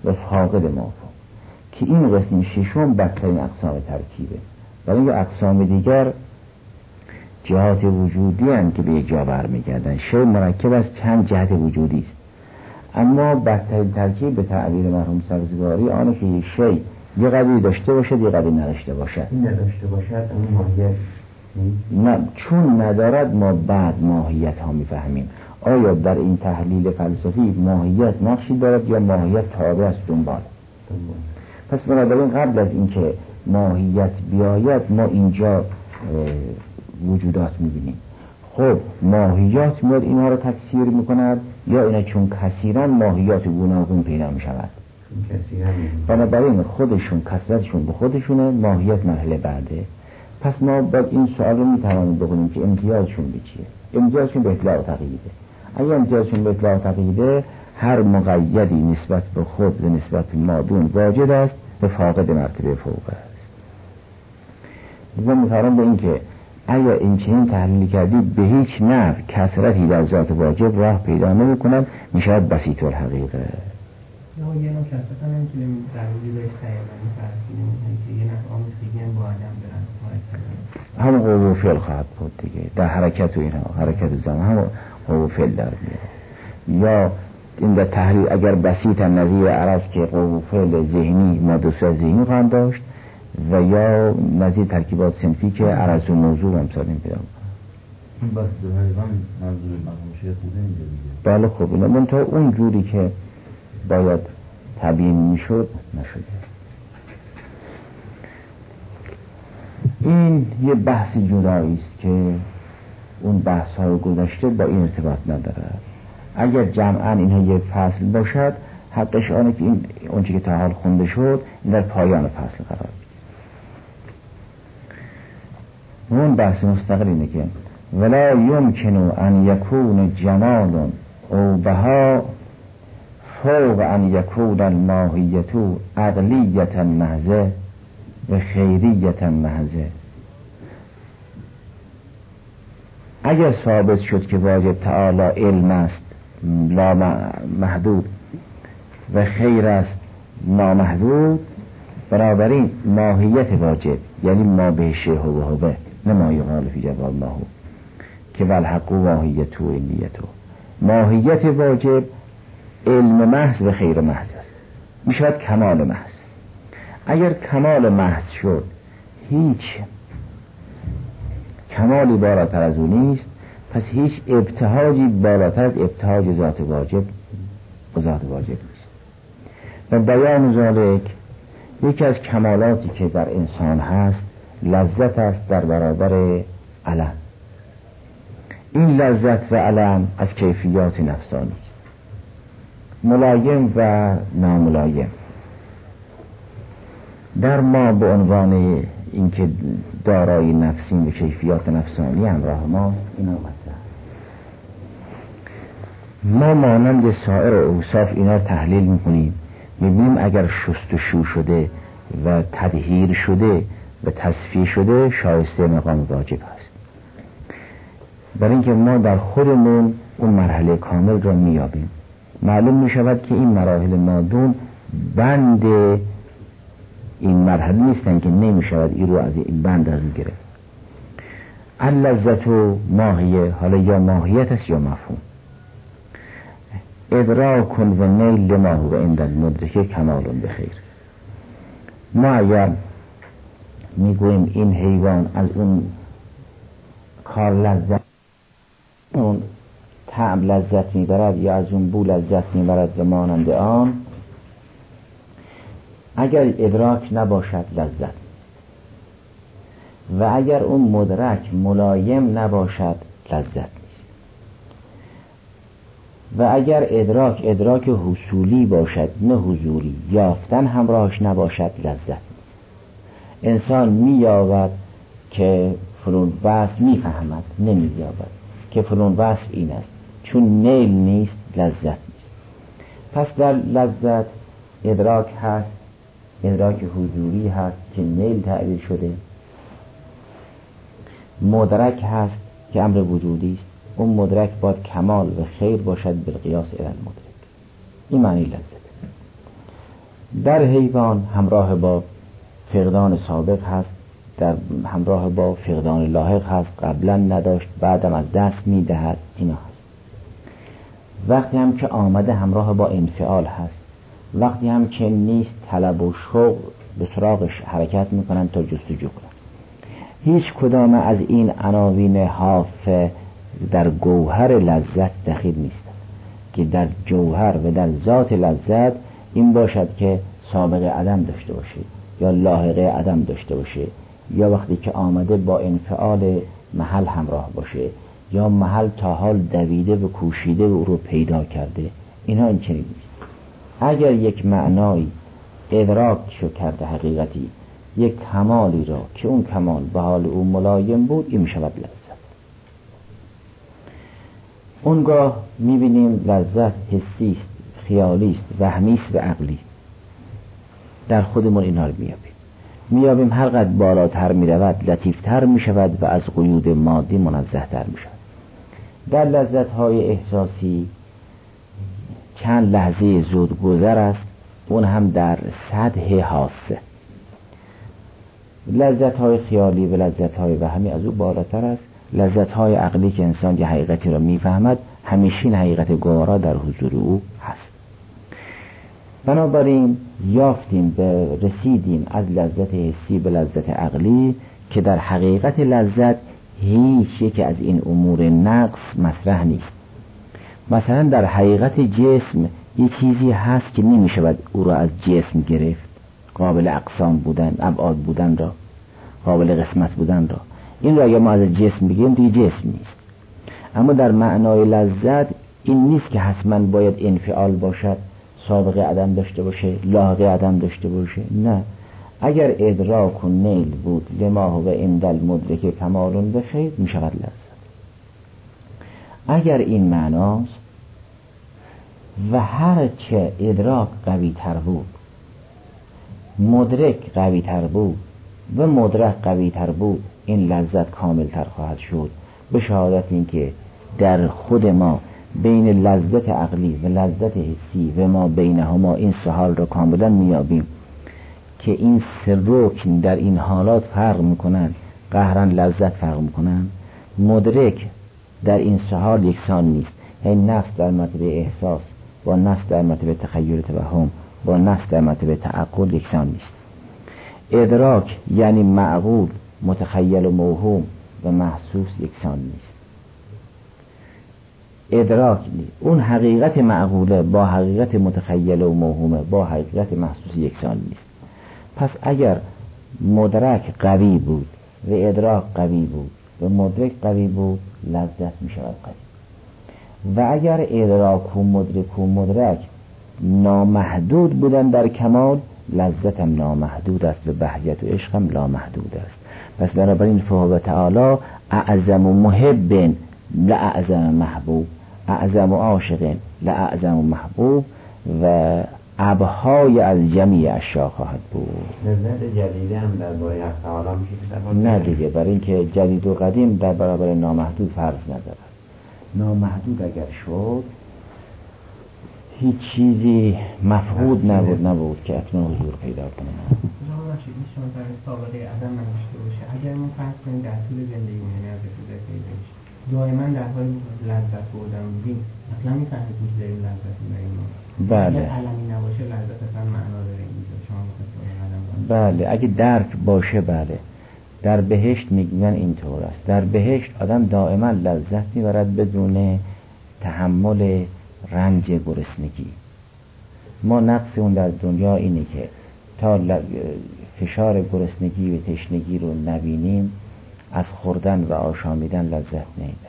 و فاقد مفهوم، که این قسم ششم بدترین اقسام ترکیبه. ولی اینکه اقسام دیگر جهات وجودی هم که به یک جا برمیگردن، شی مرکب از چند جهت وجودی است. اما بدترین ترکیب به تعبیر مرحوم سبزواری آنه که یک شی یه قدری داشته باشد یه قدری نداشته باشد. این نداشته باشد اون ماهیت نه، چون ندارد ما بعد ماهیت ها میفهمیم. آیا در این تحلیل فلسفی ماهیت نقشی دارد یا ماهیت تابع است دنبال؟ پس بنابراین قبل از اینکه ماهیت بیاید ما اینجا وجودات میبینیم. خب ماهیات میاد اینها رو تکثیر میکند یا اینا چون کثیرن ماهیات گوناگون پیدا میشود؟ بنابراین خودشون کثرتشون به خودشونه، ماهیت مرحله بعده. پس ما باید این سوال رو میتوانیم بکنیم که امتیازشون به چیه؟ امتیازشون به اطلاع و تقییده. اگر امتیازشون به اطلاع و تقییده، هر مقیدی نسبت به خود و نسبت به مادون واجد است، به فاقد مرتبه فوق است. لذا می‌فرمایم به این که اگر این چنین تحلیل کردید به هیچ نحو کثرتی در ذات واجب راه پیدا نمی‌کند، میشود بسیط الحقیقه. یا یه نوع کثرت هم نمی‌تونیم ضروری بهش تعیین کنیم که یه نحو آموز دیگه هم با آدم برن. هم قوه و فعل خواهد بود دیگه در حرکت و اینها، حرکت زمان هم قوه و فعل در میاد. یا این در تحلیل اگر بسیط هم نظیر عرض که قوه و فعل ذهنی مادوسه ذهنی خواهند داشت، و یا نظیر ترکیبات صنفی که عرض و موضوع هم سالیم پیدا کنند. این بس دقیقا منظور مرحوم شیخ بوده اینجا دیگه. بله خب اینا منطقه اون جوری که باید تبیین میشد نشده. این یه بحث جدایی است که اون بحث های گذشته با این ارتباط ندارد. اگر جمعاً اینها یک فصل باشد، حقش آنه که این اونچه که تا حال خونده شد این در پایان فصل قرار بگیرد. اون بحث مستقل اینه که ولا یمکن ان یکون جمال او بها فوق ان یکون الماهیت عقلیت محضه و خیریت محضه. اگر ثابت شد که واجب تعالی علم است لا محدود و خیر است نامحدود، بنابراین ماهیت واجب یعنی ما به شیء هو هو نه ما یقال فی جواب الله که والحق ماهیت و علیت، ماهیت واجب علم محض و خیر محض است، میشود کمال محض. اگر کمال محض شد هیچ کمالی بالاتر از اون نیست، پس هیچ ابتهاجی بالاتر از ابتهاج ذات واجب و ذات واجب نیست. و بیان ذالک یکی از کمالاتی که در انسان هست لذت است در برابر علم. این لذت و علم از کیفیات نفسانی است، ملایم و ناملایم. در ما به عنوان اینکه دارای نفسیم و کیفیات نفسانی همراه ما اینا مطرح. ما مانند سایر اوصاف اینا رو تحلیل میکنیم، میبینیم اگر شست و شو شده و تطهیر شده و تصفیه شده شایسته مقام واجب هست. برای اینکه ما در خودمون اون مرحله کامل را میابیم، معلوم میشود که این مراحل مادون بند این مرحله نیستن که نمیشود این رو از این بند از گرفت. اللذت و ماهیه، حالا یا ماهیت است یا مفهوم. ادراک و نیل لما هو عند المدرک کمال بخیر. ما اگر میگویم این حیوان از اون کار لذت، اون طعم لذت میبرد یا از اون بو لذت میبرد و مانند آن، اگر ادراک نباشد لذت، و اگر اون مدرک ملایم نباشد لذت نیست، و اگر ادراک ادراک حصولی باشد نه حضوری، یافتن همراهش نباشد لذت نیست. انسان مییابد که فلان وصف میفهمد، نمییابد که فلان وصف این است، چون نیل نیست لذت نیست. پس در لذت ادراک هست، ادراک حضوری هست که نیل تعبیر شده، مدرک هست که امر وجودی است، اون مدرک باید کمال و خیر باشد بالقیاس الی المدرک. این معنی لذت. در حیوان همراه با فقدان سابق هست، در همراه با فقدان لاحق هست، قبلا نداشت بعدم از دست میدهد، اینا هست. وقتی هم که آمده همراه با انفعال هست، وقتی هم که نیست طلب و شوق به سراغش حرکت میکنن تا جستجو کنن. هیچ کدام از این عناوین حافه در گوهر لذت دخیل نیست که در جوهر و در ذات لذت این باشد که سابقه عدم داشته باشه یا لاحقه عدم داشته باشه، یا وقتی که آمده با انفعال محل همراه باشه، یا محل تا حال دویده و کوشیده و او رو پیدا کرده. اینا این چنین نیست. اگر یک معنایی ادراک شو کرده حقیقتی، یک کمالی را که اون کمال به حال او ملایم بود، این میشود لذت. اونگاه میبینیم لذت حسی است، خیالی است، وهمی است و عقلی. در خودمون اینها رو میابیم میابیم هر قدر بالاتر میرود لطیفتر میشود و از قیود مادی منزه تر میشود. در لذت های احساسی چند لحظه زود گذر است، اون هم در سطح حاسه. لذت های خیالی و لذت های وهمی از او بالاتر است. لذت های عقلی که انسان یه حقیقتی را میفهمد، همیشه این حقیقت گوارا در حضور او هست. بنابراین یافتیم به رسیدیم از لذت حسی به لذت عقلی که در حقیقت لذت هیچ یک از این امور نقص مطرح نیست. مثلا در حقیقت جسم یک چیزی هست که نمیشود او را از جسم گرفت، قابل اقسام بودن، ابعاد بودن را، قابل قسمت بودن را. این را اگر ما از جسم بگیریم دیگه جسم نیست. اما در معنای لذت این نیست که حتما باید انفعال باشد، سابقه عدم داشته باشه، لاحقه عدم داشته باشه. نه، اگر ادراک و نیل بود لما و اندل مدرک کمالون بخیر می شود لذت. اگر این معناست و هر چه ادراک قوی تر بود، مدرک قوی تر بود و مدرک قوی تر بود، این لذت کامل تر خواهد شد. به شهادت این که در خود ما بین لذت عقلی و لذت حسی و ما بینهما این سه حال را کاملا میابیم که این سه رکن در این حالات فرق میکنن، قهرن لذت فرق میکنن. مدرک در این سه حال یکسان نیست، یعنی نفس در مرتبه احساس با نفس در مرتبه تخیل توهم با نفس در مرتبه تعقل یکسان نیست. ادراک یعنی معقول، متخیل و موهوم و محسوس یکسان نیست. ادراک اون حقیقت معقوله با حقیقت متخیل و موهومه با حقیقت محسوس یکسان نیست. پس اگر مدرک قوی بود و ادراک قوی بود و مدرک قوی بود، لذت می شود قوی. و اگر ادراک و مدرک و مدرک نامحدود بودن در کمال، لذت هم نامحدود است و بهجت و عشق هم لامحدود است. پس بنابراین فهو تعالی اعظم محب لاعظم محبوب، اعظم عاشق لاعظم محبوب و ابهای از جمیع اشیا خواهد بود. لذت جدیده هم در باره حق تعالی میشه؟ نه دیگه، برای اینکه جدید و قدیم در برابر نامحدود فرض ندارد. نامحدود اگر شد هیچ چیزی مفقود نبود نبود که اکنون حضور پیدا کنه. جامعه نشید شما در سابقه عدم نداشته باشه، اگر ما فرض کنیم در طول زندگی مونه از رسیده پیدا بشه دائما در حال لذت بردن بودیم، اصلا میفهمید که داریم لذت میبریم. بله. اگر علمی نباشه لذت اصلا معنا داره اینجا شما میخواید. بله، اگه درک باشه بله. در بهشت میگن اینطور است. در بهشت آدم دائما لذت میبرد بدون تحمل رنج گرسنگی. ما نقص اون در دنیا اینه که تا فشار گرسنگی و تشنگی رو نبینیم از خوردن و آشامیدن لذت نمیبریم.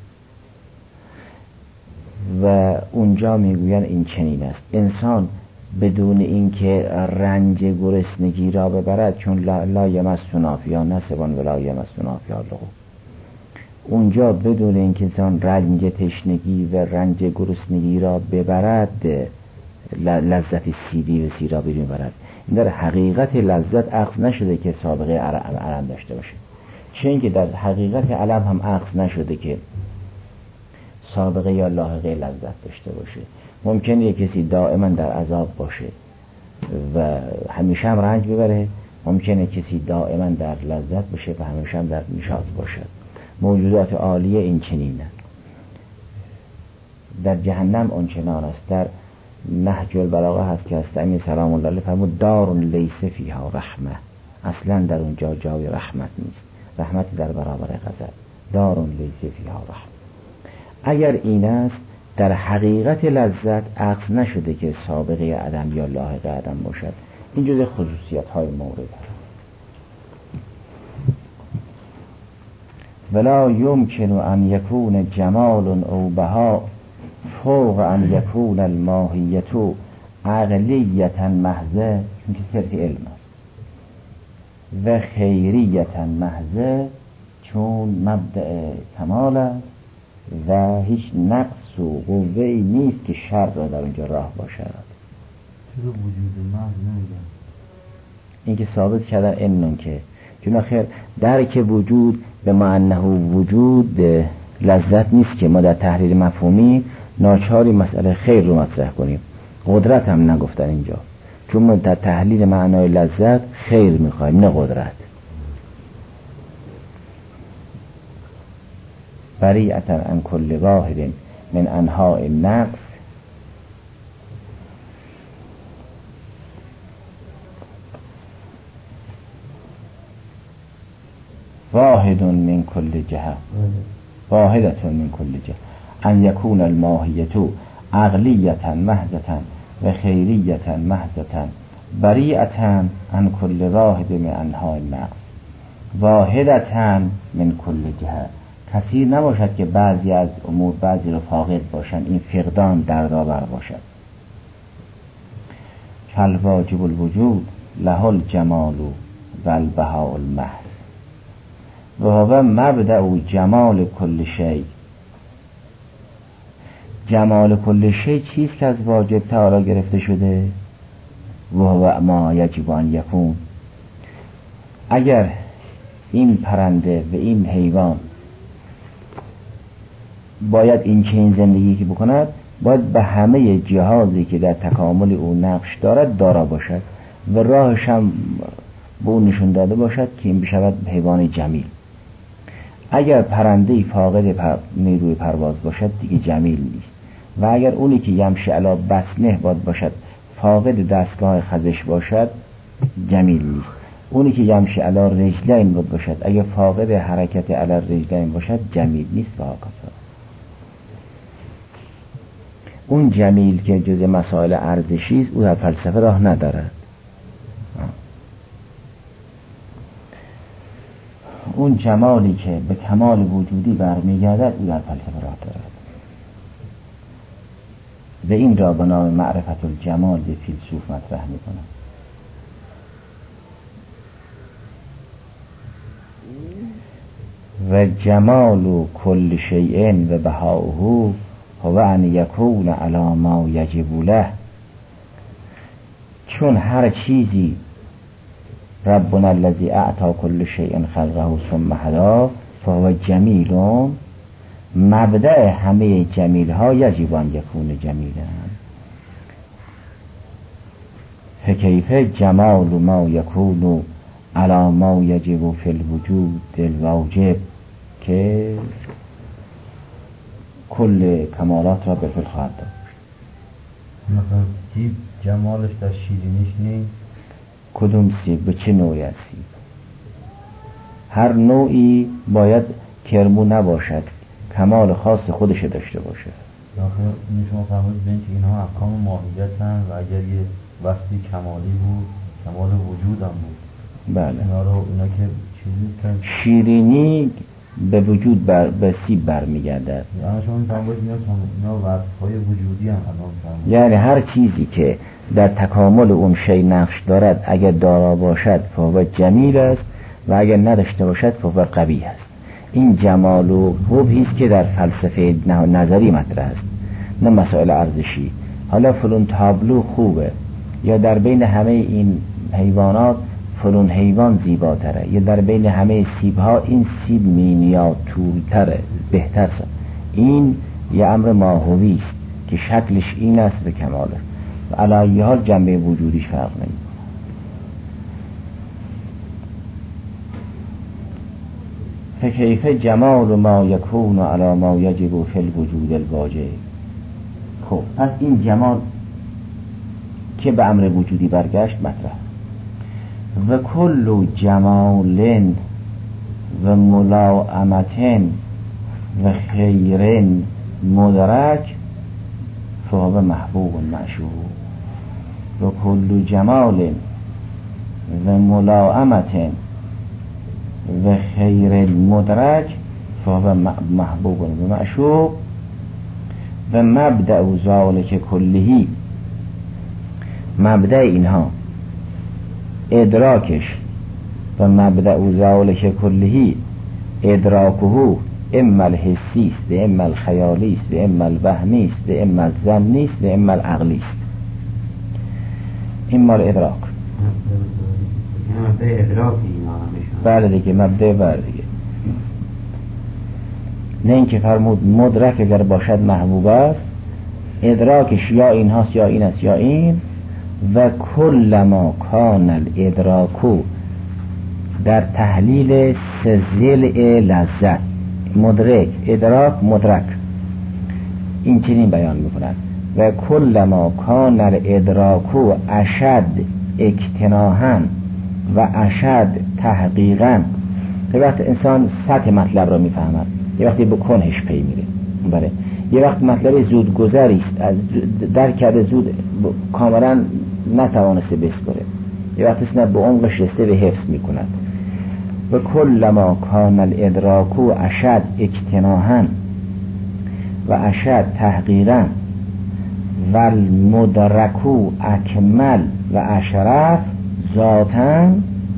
و اونجا میگوین این چنین است، انسان بدون اینکه رنج گرسنگی را ببرد، چون لا, لا یمسنا فیها نصب ولا یمسنا فیها لغوب، اونجا بدون اینکه انسان رنج تشنگی و رنج گرسنگی را ببرد لذت سیری و سیرابی میبرد. این در حقیقت لذت عقل نشده که سابقه علم داشته باشه، چون که در حقیقت علم هم عقل نشده که سابقه یا لاحقه لذت داشته باشه. ممکنه یک کسی دائما در عذاب باشه، و همیشه هم رنج ببره. ممکنه کسی دائما در لذت باشه و همیشه هم در نشاط باشد. موجودات عالیه این چنینه. در جهنم اون چنان است. در نهج البلاغه هست که استعمی سلام الله علیه فرمود دار لیس فیها رحمه، اصلا در اونجا جای رحمت نیست، رحمت در برابر غضب. دار لیس فیها رحمه. اگر این است در حقیقت لذت عقل نشده که سابقه عدم یا لاحق عدم باشد. این جزء خصوصیت های مورد است. ولا یمکن ان یکون جمال او بها فوق ان یکون الماهیت عقلیتا محضه، چون که صرف علم است، و خیریتا محضه چون مبدأ کمال است و هیچ نقص و قوه‌ای نیست که شر را در اونجا راه باشد. چرا وجود محض نمیگن؟ این که ثابت کردن اینون که چون آخر درک وجود به معنی وجود لذت نیست که ما در تحلیل مفهومی ناچاری مسئله خیر رو مطرح کنیم. قدرت هم نگفتن اینجا، چون ما در تحلیل معنای لذت خیر میخوایم نه قدرت. بریئة عن کل واحد من انواع النقص واحد من کل جهه واحدة من کل جهه ان یکون الماهیت عقلیة محضة و خیریة محضة بریئة عن کل واحد من انواع النقص واحدة من کل جهه. کثیر نباشد که بعضی از امور بعضی رو فاقد باشند، این فقدان دردآور باشد. کل واجب الوجود له الجمال و البهاء المحض و هو مبدأ جمال کل شیء. جمال کل شیء چیست که از واجب تعالی گرفته شده؟ و هو ما یجب ان یکون. اگر این پرنده و این حیوان باید این چنین زندگی که بکند، باید به همه جهازی که در تکامل او نقش دارد دارا باشد و راهش هم به اون نشون داده باشد که این بشود حیوان جمیل. اگر پرنده فاقد پر... نیروی پرواز باشد دیگه جمیل نیست. و اگر اونی که یمشی علی بطنه باد باشد فاقد دستگاه خزش باشد جمیل نیست. اونی که یمشی علی رجلین باد باشد اگر فاقد حرکت علی رجلین باشد جمیل نیست. و هاکذا اون جمیل که جز مسائل ارزشی است او در فلسفه راه ندارد. اون جمالی که به کمال وجودی برمیگردد او در فلسفه راه دارد و این را به نام معرفت الجمال به فیلسوف مطرح میکنند. و جمال کل شیء و بهاؤه هو ان یکون علی ما یجب له. چون هر چیزی ربنا الذی اعطى کل شیء خلقه ثم هداه فهو جمیل، مبدأ همه جمیل ها یجب ان یکون جمیلا. فکیف جمال ما یکون علی ما یجب فی الوجود الواجب، که کل کمالات را به فعل خواهد داشت. مثلا سیب جمالش در شیرینیش نیست. کدوم سیب؟ به چه نوعی از سیب؟ هر نوعی باید کرمو نباشد، کمال خاص خودش داشته باشه. آخه این شما فرمودید بین که اینها احکام ماهیت هستند و اگر یه وقتی کمالی بود کمال وجود هم بود. بله. اینا رو اینا که چیزی که شیرینی به وجود بر به سیب برمیگردد. یعنی شما فرمودید اینا اینا وصف‌های وجودی هم الان فرمودید. یعنی هر چیزی که در تکامل اون شی نقش دارد اگر دارا باشد فهو جمیل است و اگر نداشته باشد فهو قبیح است. این جمال و قبحی است که در فلسفه نظری مطرح است، نه مسائل ارزشی. حالا فلان تابلو خوبه، یا در بین همه این حیوانات فلان حیوان زیباتره، یا در بین همه سیبها این سیب مینیاتورتره بهتره. این یه امر ماهوی است که شکلش این است به کماله. و علی حال جنبه وجودیش فرق نمیکنه. فکیف جمال ما یکون علی ما یجب فی الوجود الواجب. خب پس این جمال که به امر وجودی برگشت مطرح و کل جمال و ملاعمت و خیر مدرک فهو محبوب معشوق. و کل جمال و ملاعمت و خیر مدرک فهو محبوب و معشوق. و مبدأ ذلک کلهی، مبدأ اینها ادراکش و مبدأ ذلک کلهی ادراکه اما الحسی است و اما الخیالی است و اما الوهمی است و اما الظنی است و اما العقلی است. اما الادراک مبدأ ادراک اینا همشون. بله دیگه مبدأ بله دیگه. نه اینکه فرمود مدرک اگر باشد محبوب است، ادراکش یا این هاست یا این است یا این. و کل ما کان الادراکو در تحلیل سزل لذت، مدرک ادراک مدرک این چنین بیان میکنند. و کل ما کان الادراکو اشد اکتناهن و اشد تحقیقا. یه وقت انسان سطح مطلب را میفهمد، یه وقتی به کنهش پی میره. بله یه وقت مطلب زود گذری است، از درک کرده زود کاملا نتوانسته بسپره، یه وقت است نه به عمقش رسته به حفظ میکند. و کل ما کان الادراکو اشد اکتناهن و اشد تحقیقا و المدرکو اکمل و اشرف ذاتاً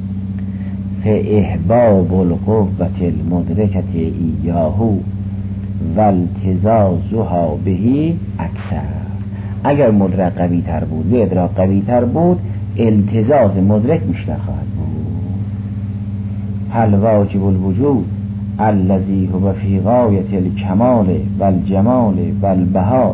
فاحباب القوة المدرکة ایاهو و التزازها بهی اکثر. اگر مدرک قوی تر بود و ادراک قوی تر بود، التزاز مدرک بیشتر خواهد بود. هل واجب الوجود الذی هو فی غایة الکمال و الجمال و البها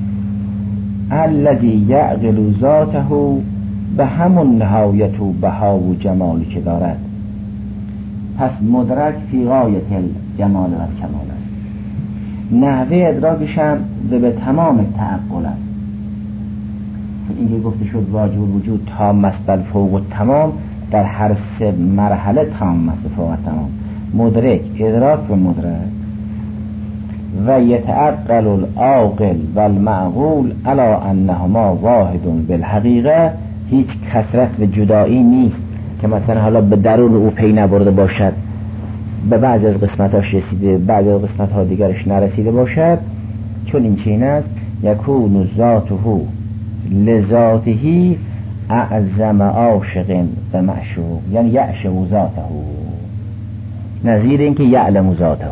الذی یعقل ذاته به همون نهایت و بها و جمالی که دارد. پس مدرک فی غایة الجمال و الکمال است. نحوه ادراکش هم به تمام تعقل است. اینکه گفته شد واجب الوجود تام است بل فوق التمام، در هر سه مرحله تام است فوق التمام. مدرک ادراک و مدرک. و یتعقل العاقل و المعقول علی انهما واحد بالحقیقه. هیچ کثرت و جدایی نیست که مثلا حالا به درون او پی نبرده باشد، به بعض از قسمتاش رسیده بعض از قسمتها دیگرش نرسیده باشد. چون این چین است یکون ذاته لذاته اعظم عاشق و معشوق، یعنی یعشق ذاته، نظیر این که یعلم ذاته.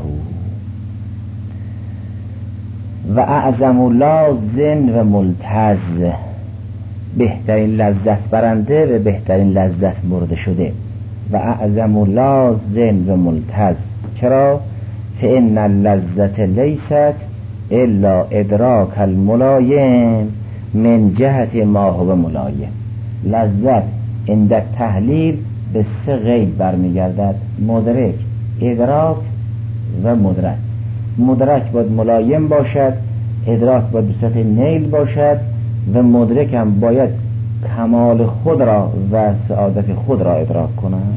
و اعظم لازم و ملتز، بهترین لذت برنده و بهترین لذت برده شده. و اعظم لازم و ملتز. چرا؟ فإن اللذت لیست الا ادراک الملایم من جهت ما هو ملایم. لذت عند تحلیل به سه غیب برمیگردد: مدرک، ادراک و مدرک. مدرک باید ملایم باشد، ادراک باید به صفت نیل باشد و مدرک هم باید کمال خود را و سعادت خود را ادراک کنند.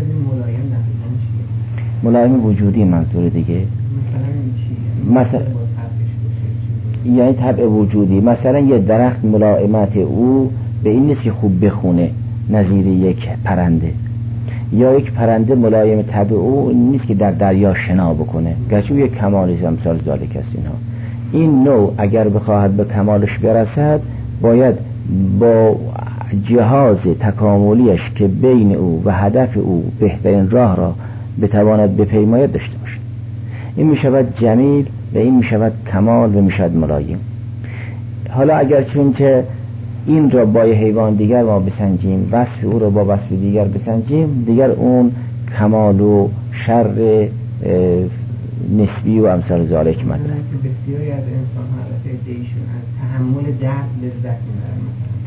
ملایم وجودی منظور دیگه، مثلا یعنی طبع وجودی. مثلا یه درخت ملائمت او به این نیست که خوب بخونه نظیر یک پرنده، یا یک پرنده ملایم طبع او نیست که در دریا شنا بکنه، گرچه او یک کمالش امثال ذالک است. اینها این نوع اگر بخواهد به کمالش برسد باید با جهاز تکاملیش که بین او و هدف او بهترین راه را بتواند بپیماید داشته باشد. این میشود جمیل و این میشود کمال و میشود ملایم. حالا اگر چون که این را با حیوان دیگر ما بسنجیم، وصف او را با وصف دیگر بسنجیم، دیگر اون کمال و شر نسبی و امثال ذالک مطرح. بسیاری از انسان ها البته ایشون از تحمل درد لذت میبرن.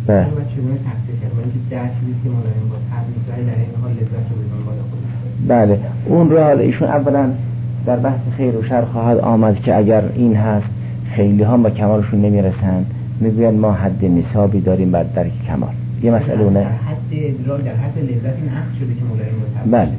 بله. و چگونه تفسیر کرد؟ من که در چیزی که ملایم با تبلیغ در این حال لذت رو به دنبال خودش. بله اون رو حالا ایشون اولا در بحث خیر و شر خواهد آمد که اگر این هست خیلی ها با کمالشون نمیرسن، میگوین ما حد نصابی داریم بعد در کمال. یه مسئله اونه در حد ادراک، در حد لذت نقص شده که ملایم با بله.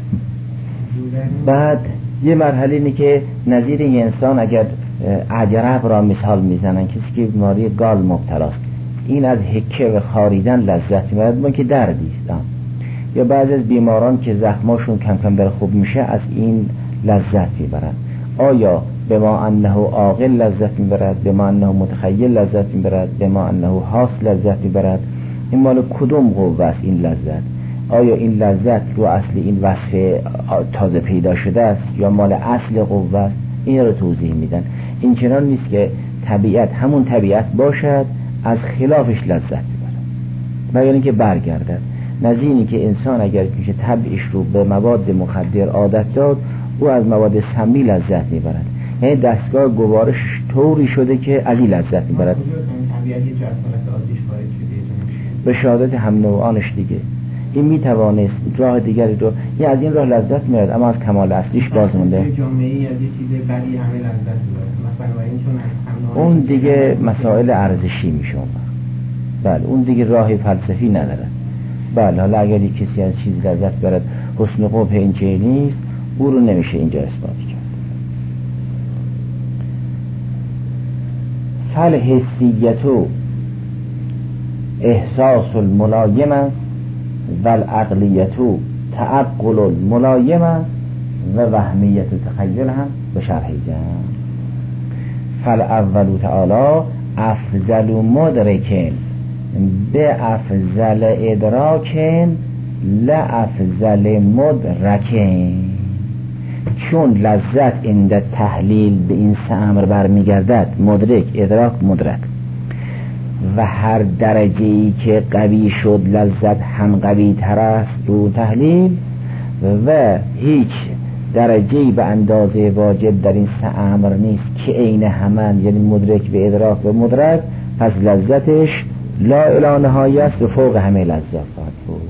بعد یه مرحله اینه که نظیر این انسان اگر عجرب را مثال میزنن، کسی که بیماری گال مبتلاست، این از حکه و خاریدن لذت میبرد، ما که دردیست. یا بعضی از بیماران که زخماشون کم کم داره خوب میشه از این لذت میبرن. آیا به ما انه عاقل لذت میبرد، به ما انه متخیل لذت میبرد، به ما انه حاس لذت میبرد؟ این مال کدوم قوه است این لذت؟ آیا این لذت رو اصل این وصف تازه پیدا شده است یا مال اصل قوه است؟ این رو توضیح میدن. این چنان نیست که طبیعت همون طبیعت باشد از خلافش لذت میبرد و یعنی که برگردد. نظیری که انسان اگر پیش طبعش رو به مواد مخدر عادت داد، او از مواد سمی لذت میبرد. یعنی دستگاه گوارش طوری شده که از این لذت میبرد. به شهادت هم نوعانش دیگه این میتوانست راه دیگری رو، یه از این راه لذت میبرد اما از کمال اصلیش باز مونده. اون دیگه مسائل ارزشی میشه. بله اون دیگه راه فلسفی نداره. بله حالا اگر یک کسی از چیزی لذت برد حسن قبح این چه نیست، او رو نمیشه اینجا اثبات کرد. فل حسیتو احساس الملایمه و العقلیتو تعقل الملایمه و وهمیت تخیل هم به شرح جمع. فل اولو تعالی افضل مدرکن به افضل ادراکن لافضل مدرکن. چون لذت عند تحلیل به این سه امر برمیگردد، مدرک، ادراک، مدرک، و هر درجه ای که قوی شد لذت هم قوی تر است رو تحلیل، و هیچ درجه ای به اندازه واجب در این سه امر نیست که عین همان، یعنی مدرک به ادراک و مدرک، پس لذتش لا الی نهایه است و فوق همه لذت خواهد بود.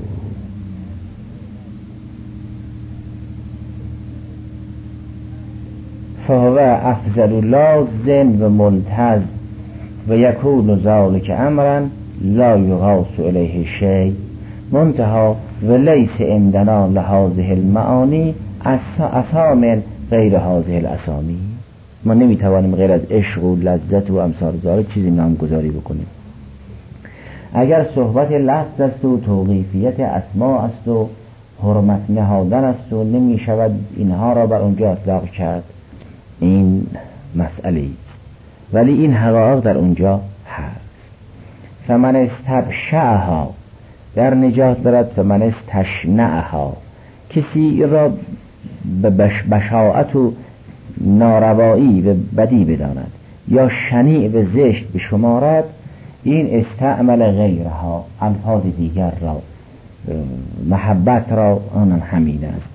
فهو افضل لازم و ملتز و یکون ذالک امرا لا یغاس الیه شیء منتها و لیس عندنا لهذه المعانی اسامن غیر هذه الاسامی. ما نمیتوانیم غیر از عشق و لذت و امثال ذالک چیزی نامگذاری بکنیم. اگر صحبت لفظ است و توقیفیت اسماء است و حرمت نهادن است و نمی شود اینها را بر اونجا اطلاق کرد، این مسئله، ولی این حقایق در اونجا هست. فمن استبشعها در نجات برد، فمن استشنعها کسی را به بش بشاعت و ناروایی و بدی بداند یا شنیع و زشت بشمارد، این استعمل غیرها، الفاظ دیگر را، محبت را، آنم همین است.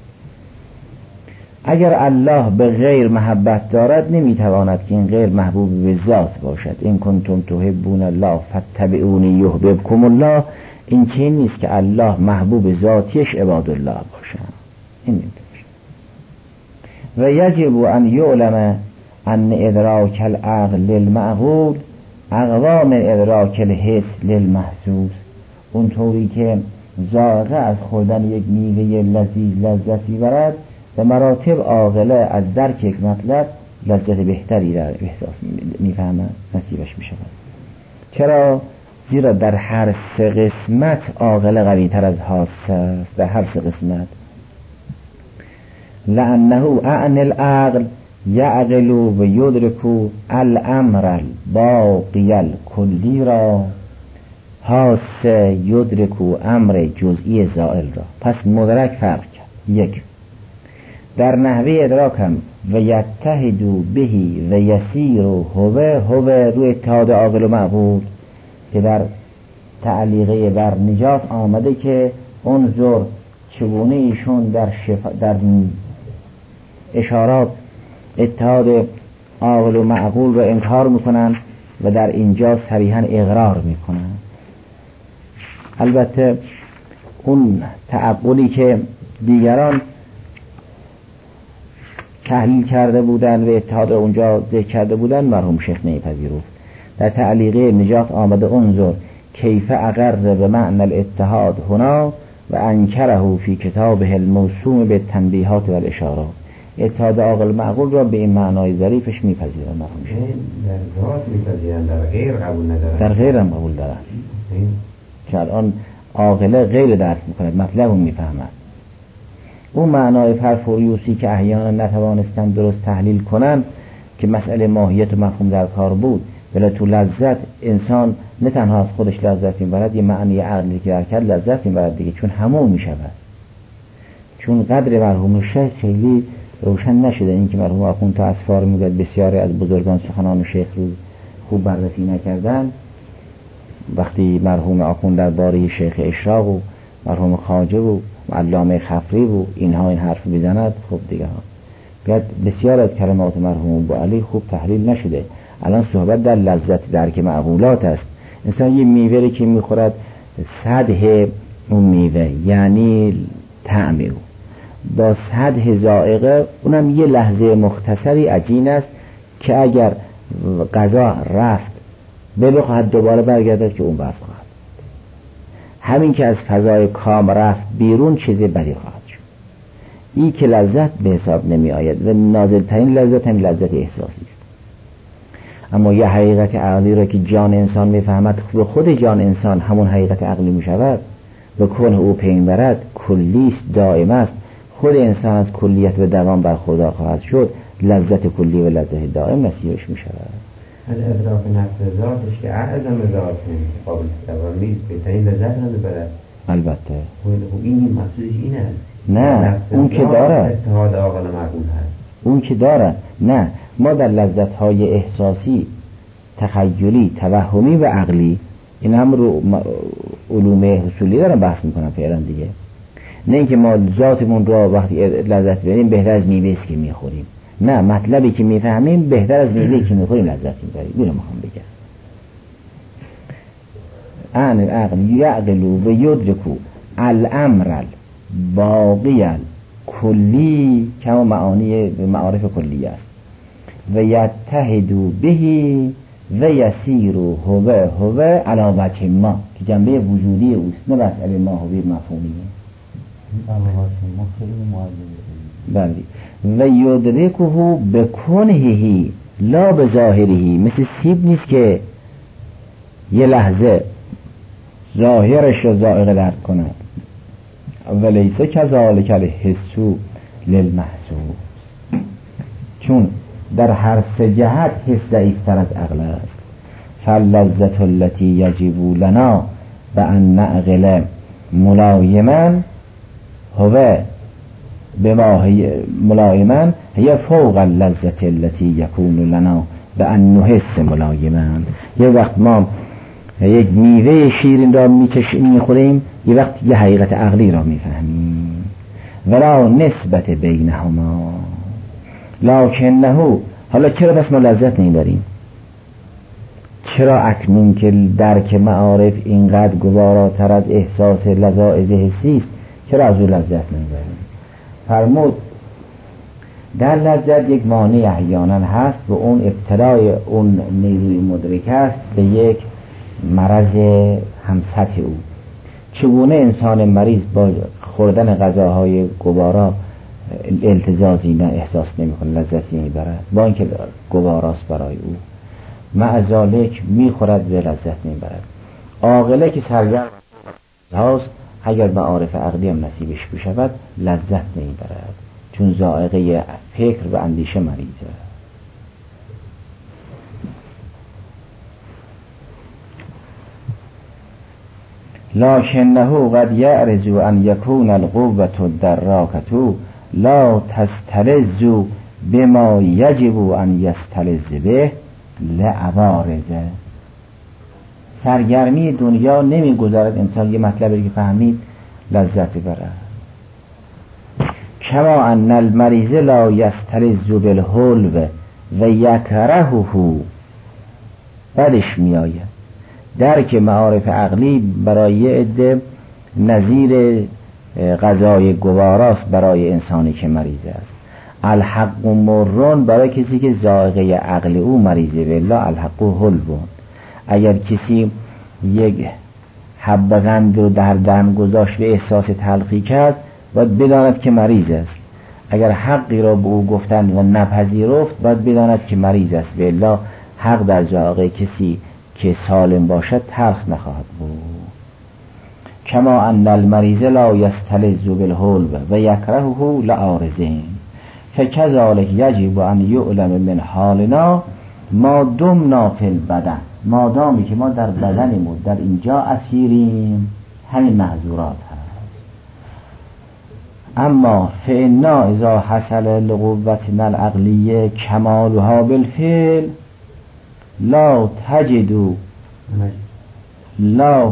اگر الله به غیر محبت دارد نمیتواند که این غیر محبوب به ذات باشد. این کنتم تحبون الله فاتبعونی یحببکم الله، این چه نیست که الله محبوب ذاتیش عباد الله باشد. این نمیشه. و یجب ان یعلم ان ادراک العقل للمعقول اقوا من ادراک الحس للمحسوس. اونطوری که ذائقه از خوردن یک میوه لذیذ لذتی برد، به مراتب عاقله از درک یک مطلب لذت بهتری در احساس میفهمد، نصیبش میشود. چرا؟ زیرا در هر سه قسمت عاقله قوی تر از حاسه است. در هر سه قسمت لانه اعن العقل یعقل و یدرک الامر الباقی الکلی را، حاسه یدرک امر جزئی زائل را. پس مدرک فرق کرد. یک، در نحوه ادراک هم و یتحدو بهی و یسیر و هوه هوه روی اتحاد عاقل و معقول که در تعلیقه بر نجات آمده که انظر چگونه ایشون در, شفا در اشارات اتحاد عاقل و معقول را انکار میکنن و در اینجا صریحا اقرار میکنن. البته اون تعقلی که دیگران تحلیل کرده بودن و اتحاد اونجا ذکر کرده بودن مرحوم شیخ نمیپذیرفت. در تعلیقه نجات آمده انظر کیف اقر به معنی الاتحاد هنا و انکره فی کتابه الموسوم به تنبیهات و الاشارات. اتحاد عاقل معقول را به این معنای ظریفش میپذیرن مرحوم شیخ. در ذات میپذیرن، در غیر قبول ندارن. در غیر هم قبول دارن که الان عاقله غیر درک میکند، مطلب اون میفهمد. اون معنای فرفوریوسی که احیانا نتوانستن درست تحلیل کنن که مسئله ماهیت و مفهوم در کار بود، ولی تو لذت انسان نه تنها از خودش لذت میبرد، یه معنی عقلی که در کرد لذت میبرد دیگه، چون همون میشود. چون قدر مرحوم شیخ خیلی روشن نشده، این که مرحوم آخوند تا اسفار میگوید بسیاری از بزرگان سخنان شیخ رو خوب بررسی نکردن. وقتی مرحوم آخوند در باره شیخ اشراق و مرحوم خواجه و علامه خفری و اینها این حرف بزند، خب دیگه ها بیاد بسیار از کلمات مرحوم ابو علی خوب تحلیل نشده. الان صحبت در لذت درک معقولات است. انسان یه میوه که میخورد صده اون میوه یعنی طعم او با صده ذائقه، اونم یه لحظه مختصری عجین است که اگر غذا رفت به بخواهد دوباره برگردد که اون بس خواهد. همین که از فضای کام رفت بیرون چیزی بدی خواهد شد. این که لذت به حساب نمی آید و نازل ترین لذت هم لذت احساسی است. اما یه حقیقت عقلی را که جان انسان میفهمد به خود جان انسان همون حقیقت عقلی می شود و کن او پین برد، کلیست، دائم است. خود انسان از کلیت و دوام برخوردار خواهد شد، لذت کلی و لذت دائم نصیبش می شود. از ادراک نفس ذاتش که اعظم ذات نیست، قابل دوام نیست، بهترین لذت نداره. البته خب این مقصودش این است. نه اون که داره اتحاد عاقل معقول هست، اون که داره. نه ما در لذت های احساسی، تخیلی، توهمی و عقلی، این هم رو علوم حصولی دارم بحث میکنم فعلا دیگه. نه اینکه ما ذاتمون را وقتی لذت ببریم بهتر از میوه‌ای که میخوریم، نه، مطلبی که میفهمیم بهتر از میوه‌ای که میخوریم لذت میبریم. اینو میخوام بگم. ان العقل یعقلو و یدرکو الامر باقی کلی کما معانی معارف کلی است و یتحدو بهی و یسیرو هو هو علی وجه ما که جنبه وجودی اوست، نه مسئله ما هوی مفهومیه. بله و یدرکه بکنهی لا به ظاهری. مثل سیب نیست که یه لحظه ظاهرش رو ذائقه درک کند. ولیسه کذالک الحسو للمحسوس، چون در هر سه جهت حس ضعیفتر از عقل است. فاللذة التي یجب لنا بأن نعقل ملایما هو بما هي ملایما هي فوق اللذة التي یکون لنا بأن نحس ملایما. یه وقت ما یک میوه شیرین را میخوریم، یه وقت یه حقیقت عقلی را میفهمیم. ولا نسبت بینهما لکنه. حالا چرا بس ما لذت نمیبریم؟ چرا اکنون که درک معارف اینقدر گواراتر از احساس لذائذ حسی است، چرا از او لذت نمیبریم؟ فرمود در لذت یک مانع احیانا هست و اون ابتلای اون نیروی مدرک است به یک مرض همسطح او. چگونه انسان مریض با خوردن غذاهای گوارا التزازی نه احساس نمیکنه، لذتی نمیبرد، با اینکه گواراست برای او، مع ذالک میخورد و لذت نمیبرد. عاقله که سرگرم هاست اگر معارف عقلی هم نصیبش بشود لذت نمیبرد، چون ذائقه فکر و اندیشه مریضه. لکنه قد یعرض ان یکون القوة الدراکة لا تستلذ بما یجب ان یستلذ به لعوارض. سرگرمی دنیا نمیگذارد انسان یه مطلبی که فهمید لذت ببرد. کما ان المریض لا یستلذ بالحلو و یکرهه، بدش میآید درک معارف عقلی برای یه عده نظیر غذای گواراست برای انسانی که مریض است. الحق و مرون برای کسی که ذائقه عقل او مریضه. بالله الحق و حلبون. اگر کسی یک حب قند رو در دهن گذاشت و احساس تلخی کرد باید بداند که مریض است. اگر حقی را به او گفتند و نپذیرفت باید بداند که مریض است. بالله حق در ذائقه کسی که سالم باشد تلخ نخواهد بود. کما ان المریض لا یستلذ بالحلب و یکرهه لعارضین فکذلک یجب ان یعلم من حالنا ما دمنا فی البدن. مادامی که ما در بدنمون در اینجا اسیریم همین محظورات هست. اما فإنا اذا حصل لقوتنا العقلیه کمالها بالفعل لا تجدو لا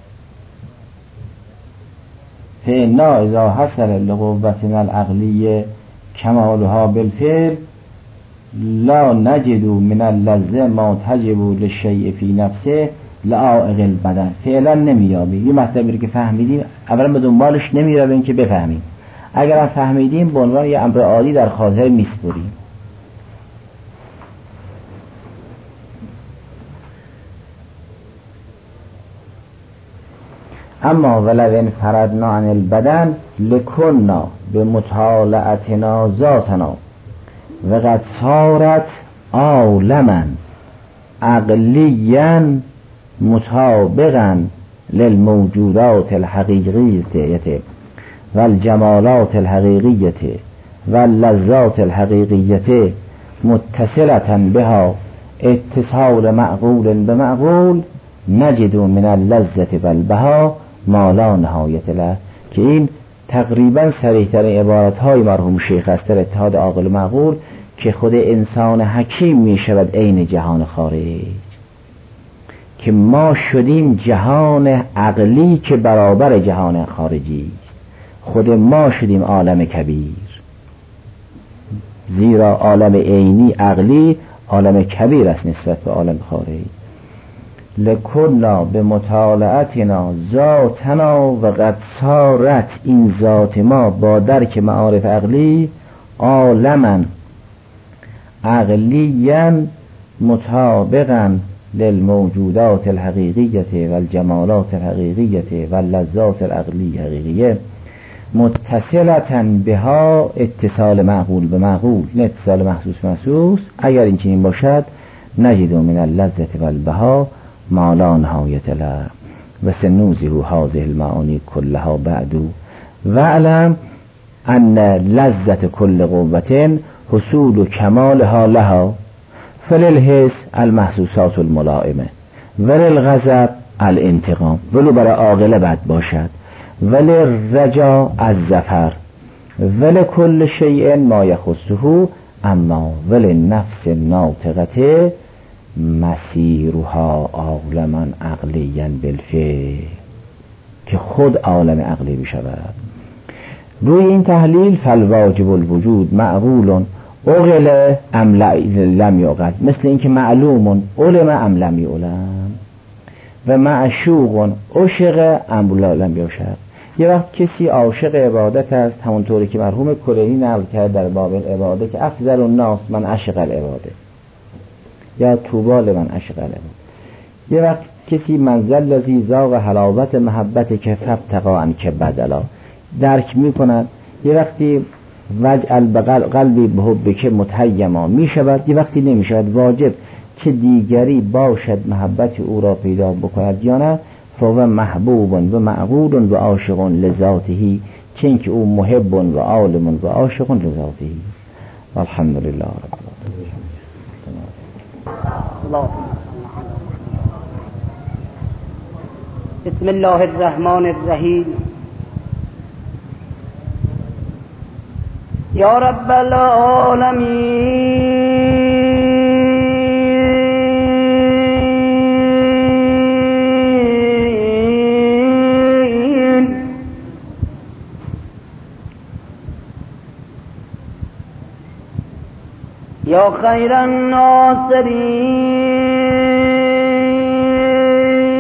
فإنا اذا حصل لقوتنا العقلیه کمالها بالفعل لا نجد من اللذه ما تجب للشیء فی نفسه لعائق البدن. فعلا نمیابیم. یه مطلبی که فهمیدیم اولا به دنبالش نمیرویم که بفهمیم. اگر هم فهمیدیم به عنوان یه امر عادی در خاطر میسپریم. اما ولو انفردنا عن البدن لکنا به مطالعتنا ذاتنا و قد صارت عالما عقلیا مطابقا للموجودات الحقیقیه و الجمالات الحقیقیه و اللذات الحقیقیه متصلة بها اتصال معقول بمعقول نجد من اللذة والبها ما لا نهایت له. که این تقریبا صریح‌تر عبارت های مرحوم شیخ است در اتحاد عاقل و معقول که خود انسان حکیم می شود عین جهان خارج. که ما شدیم جهان عقلی که برابر جهان خارجی. خود ما شدیم عالم کبیر. زیرا عالم عینی عقلی عالم کبیر است نسبت به عالم خارج. لکنا به مطالعتنا ذاتنا و قد صارت این ذات ما با درک معارف عقلی عالما عقلیا مطابقا للموجودات الحقیقیه و الجمالات الحقیقیه و اللذات العقلیه حقیقیه متصلة بها اتصال معقول به معقول نه اتصال محسوس محسوس. اگر این چنین باشد نجد من اللذة والبها ما لا نهایت له و سنوزه هذه المعانی كلها بعد و علم ان لذت کل قوة حصول کمالها لها فللحس المحسوسات الملائمه وللغضب الانتقام ولو برای عاقله بد باشد وللرجا الظفر ولکل شیء ما یخصه اما وللنفس الناطقه مسیرها عالما عقلیا بالفعل که خود عالم عقلی بشود. روی این تحلیل فالواجب الوجود معقول اغل ام لم یعقل مثل اینکه معلوم علم ام لم یعلم و معشوق عشق ام لم یعشق. یه وقت کسی عاشق عبادت است همونطوری که مرحوم کلینی نقل کرد در باب العباده که افضل الناس من عشق العباده یا طوبی لمن عشق العباده. یه وقت کسی منزل الذی ذاق حلاوت محبت که فابتغى عنک بدلا درک میکند. یه وقتی وجعل قلبی به حبک متیما میشود، یه وقتی نمیشود. واجب چه دیگری باشد محبت او را پیدا بکند یا نه فهو محبوب و معقول و عاشق لذاته چون که او محب و عالم و عاشق لذاته. الحمدلله رب العالمین. بسم الله الرحمن الرحیم. یا رب العالمین یا خیر الناصرین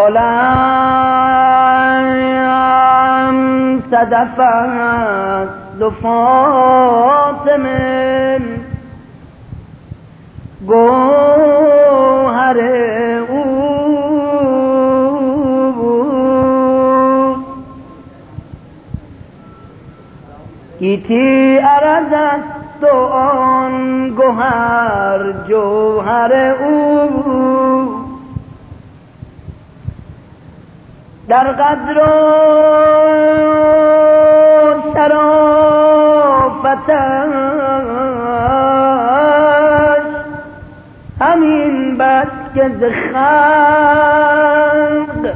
عالم صدف است و فاطمه گوهر او گیتی عرض است و آن گوهر جوهر او در قدر و شرافتش همین بس که ز خلق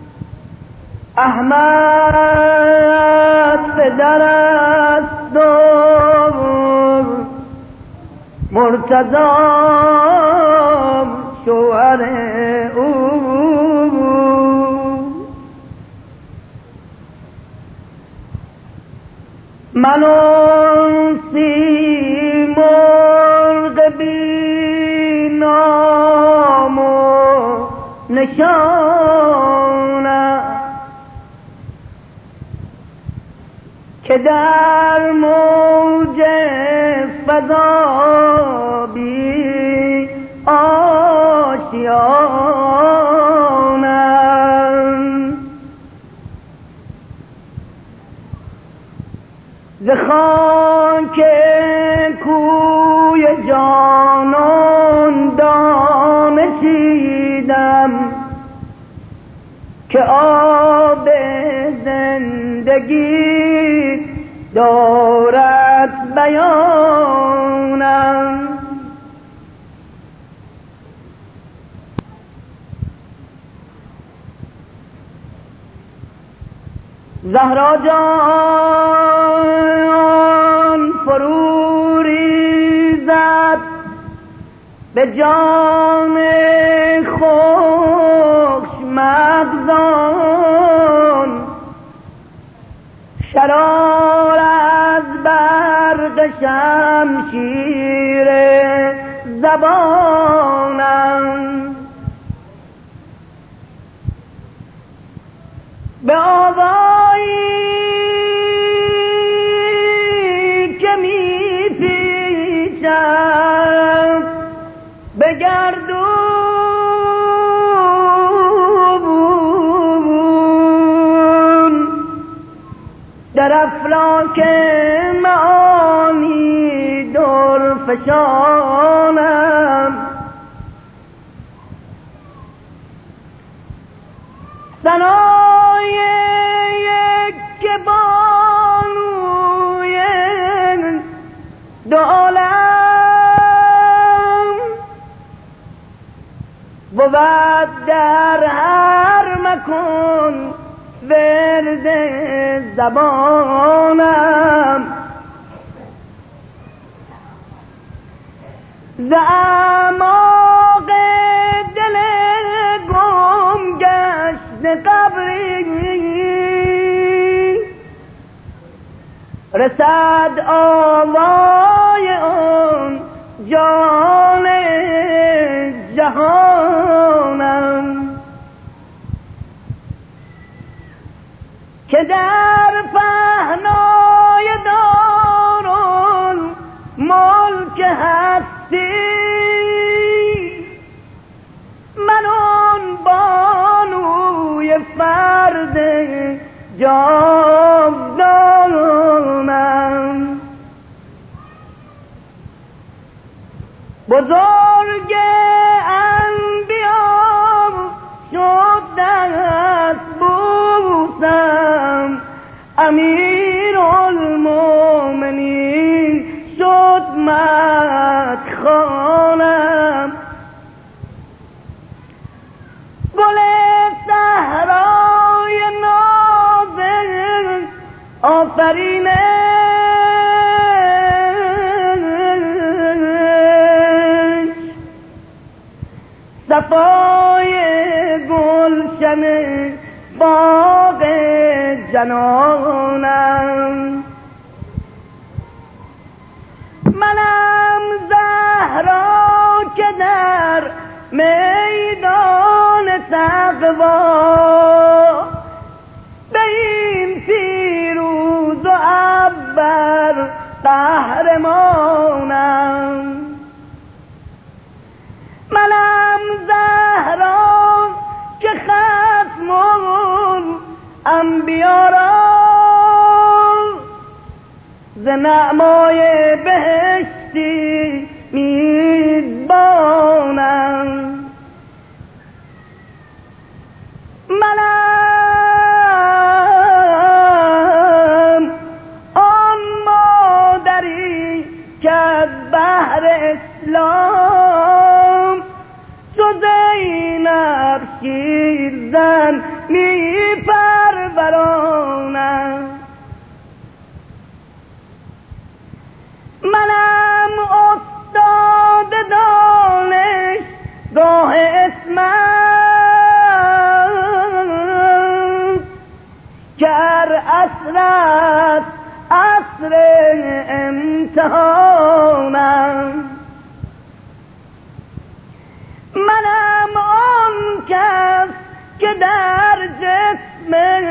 احمد پدر است و مرتضی شوهر او من اون سیمرغ بی نام و نشانم که در موج فضا بی آشیانم ز خاک کوی جانان دانه چیدم که آب زندگی دارد بیانم زهرا جان فرو ریزد به جان خوش مغزان شرار از برق شمشیر زبانم به آوایی که می پیچم به گردون در افلاک معانی در فشانم سنای یک بانوی دو عالم بود در هر مکان ورد زبانم ز اعماق دل گم گشت قبری رسد آوای آن جان جهانم که در پهنای دارون ملک هستی من اون بانوی فرد جاودانم بزرگ انبیا شد دست بوسم امیر المومنین شد مدخانم گل صحرای نازل آفرینش صفای گلشن باغ جنانم منم زهرا که در میدان تقوا به این پیروز و ابر قهرمانم. منم زهرا که ختم انبیا را ز نعمای بهشتی میزبانم. منم آن مادری که از بحر اسلام چو زینب شیرزن می پرورانم. منم استاد دانش گاه اسمم که ار عصرت عصر امتحانم. منم آن کس که در جسم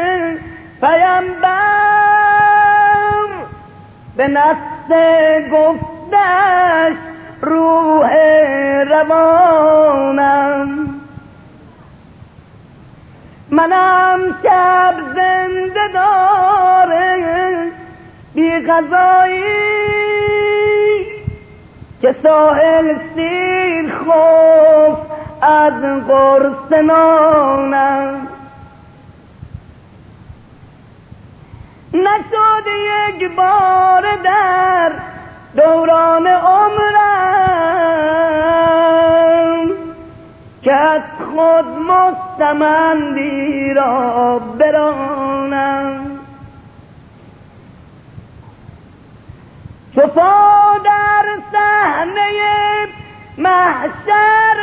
پیامبر به نص گفتش روح روانم. منم شب زنده داره بی غذایی که ساحل سیر خوف از گرسنانم. نشد یک بار در دوران عمرم که از خود مستمندی را برانم. چو پا در صحنه محشر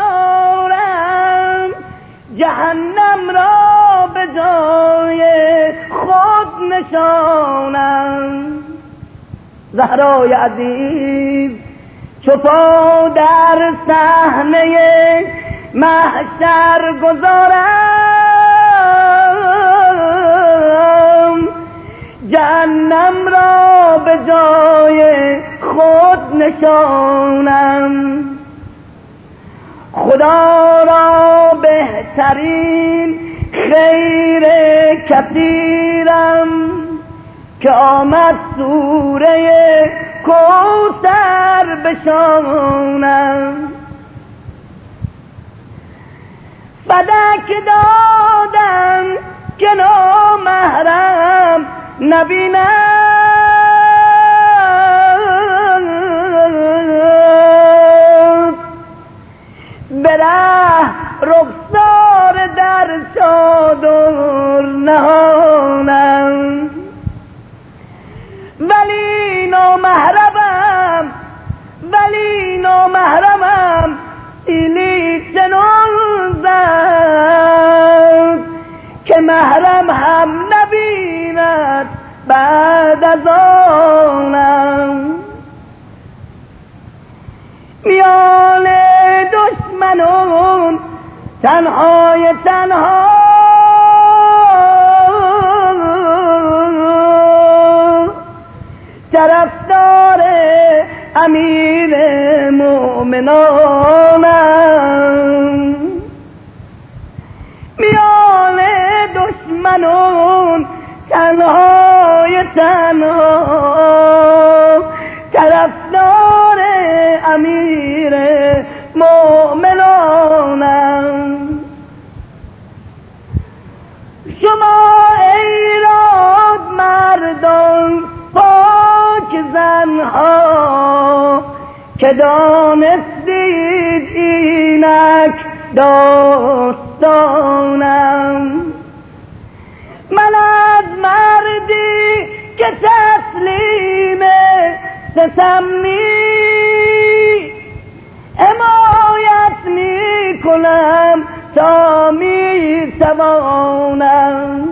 گذارم جهنم را به جای خود نشانم. زهرای عزیز چو پا در صحنه محشر گذارم جهنم را به جای خود نشانم. خدا را بهترین خیر کثیرم که آمد سوره کوثر بشانم. فدک دادم که نامحرم نبینم بره رخسار در چادر نهانم. ولی نامحرمم ولی نامحرمم سیلی چنان زد که محرم هم نبیند بعد از آنم. میان دشمنان تنهای تنها طرفدار امیر مومنانم. میان دشمنان تنهای تنها طرفدار امیر مومنانم. شما ای راد مردان پاک زنها که دانستید اینک داستانم. من از مردی که تسلیم ستمی حمایت می کنم تا می توانم.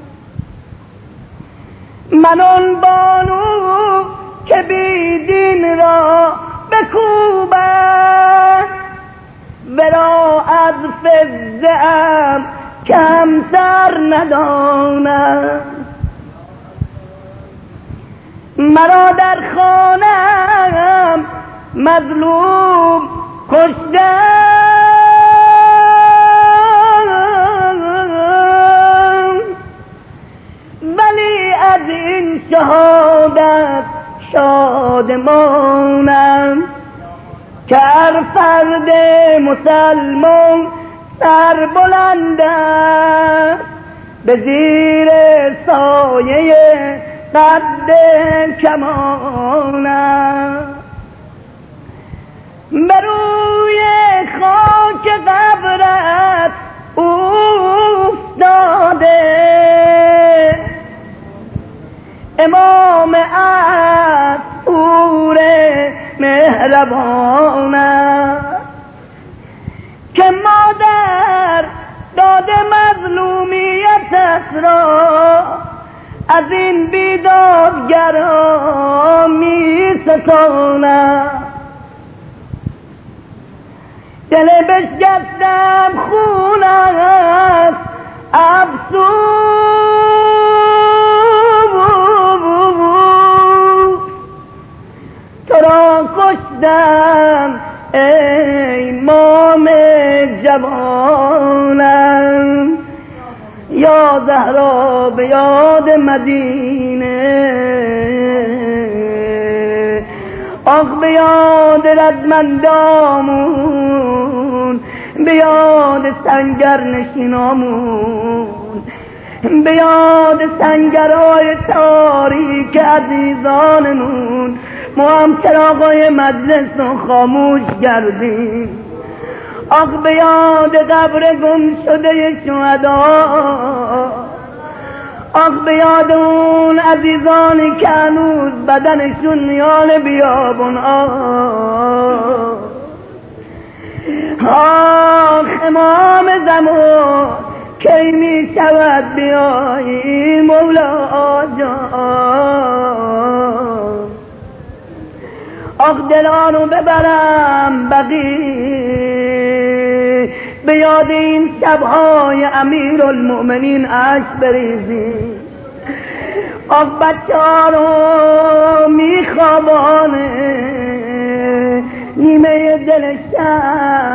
من آن بانو که بی دین را بکوبم ورا از حافظم کمتر ندانم. مرا در خانم مظلوم کشتم، ولی از این شهادت شادمانم که هر فرد مسلمان سر بلند است به زیر سایه قد کمانم. به روی خاک قبرت افتاده امام عصور مهربانم که مادر داده مظلومیت را از این بیدادگران می ستانم. دل بشکستم خون است افسوس، تو را کشتم ای مام جوانم. یا زهرا به یاد مدینه، آخ به یاد ردمندامون، به یاد سنگر نشینامون، به یاد سنگرهای تاریک عزیزانمون. ما هم چراغای مجلس رو خاموش کردیم. آخ به یاد قبر گم شده شهدا، آخ به یاد اون عزیزانی که هنوز بدنشون میان بیابون. آخ امام زمان کی می شود بیایی مولا جان. آخ دلانو ببرم بقی به یاد این شبهای امیر المؤمنین عشق بریزی. آخ بچه ها رو میخوابانه نیمه دل شب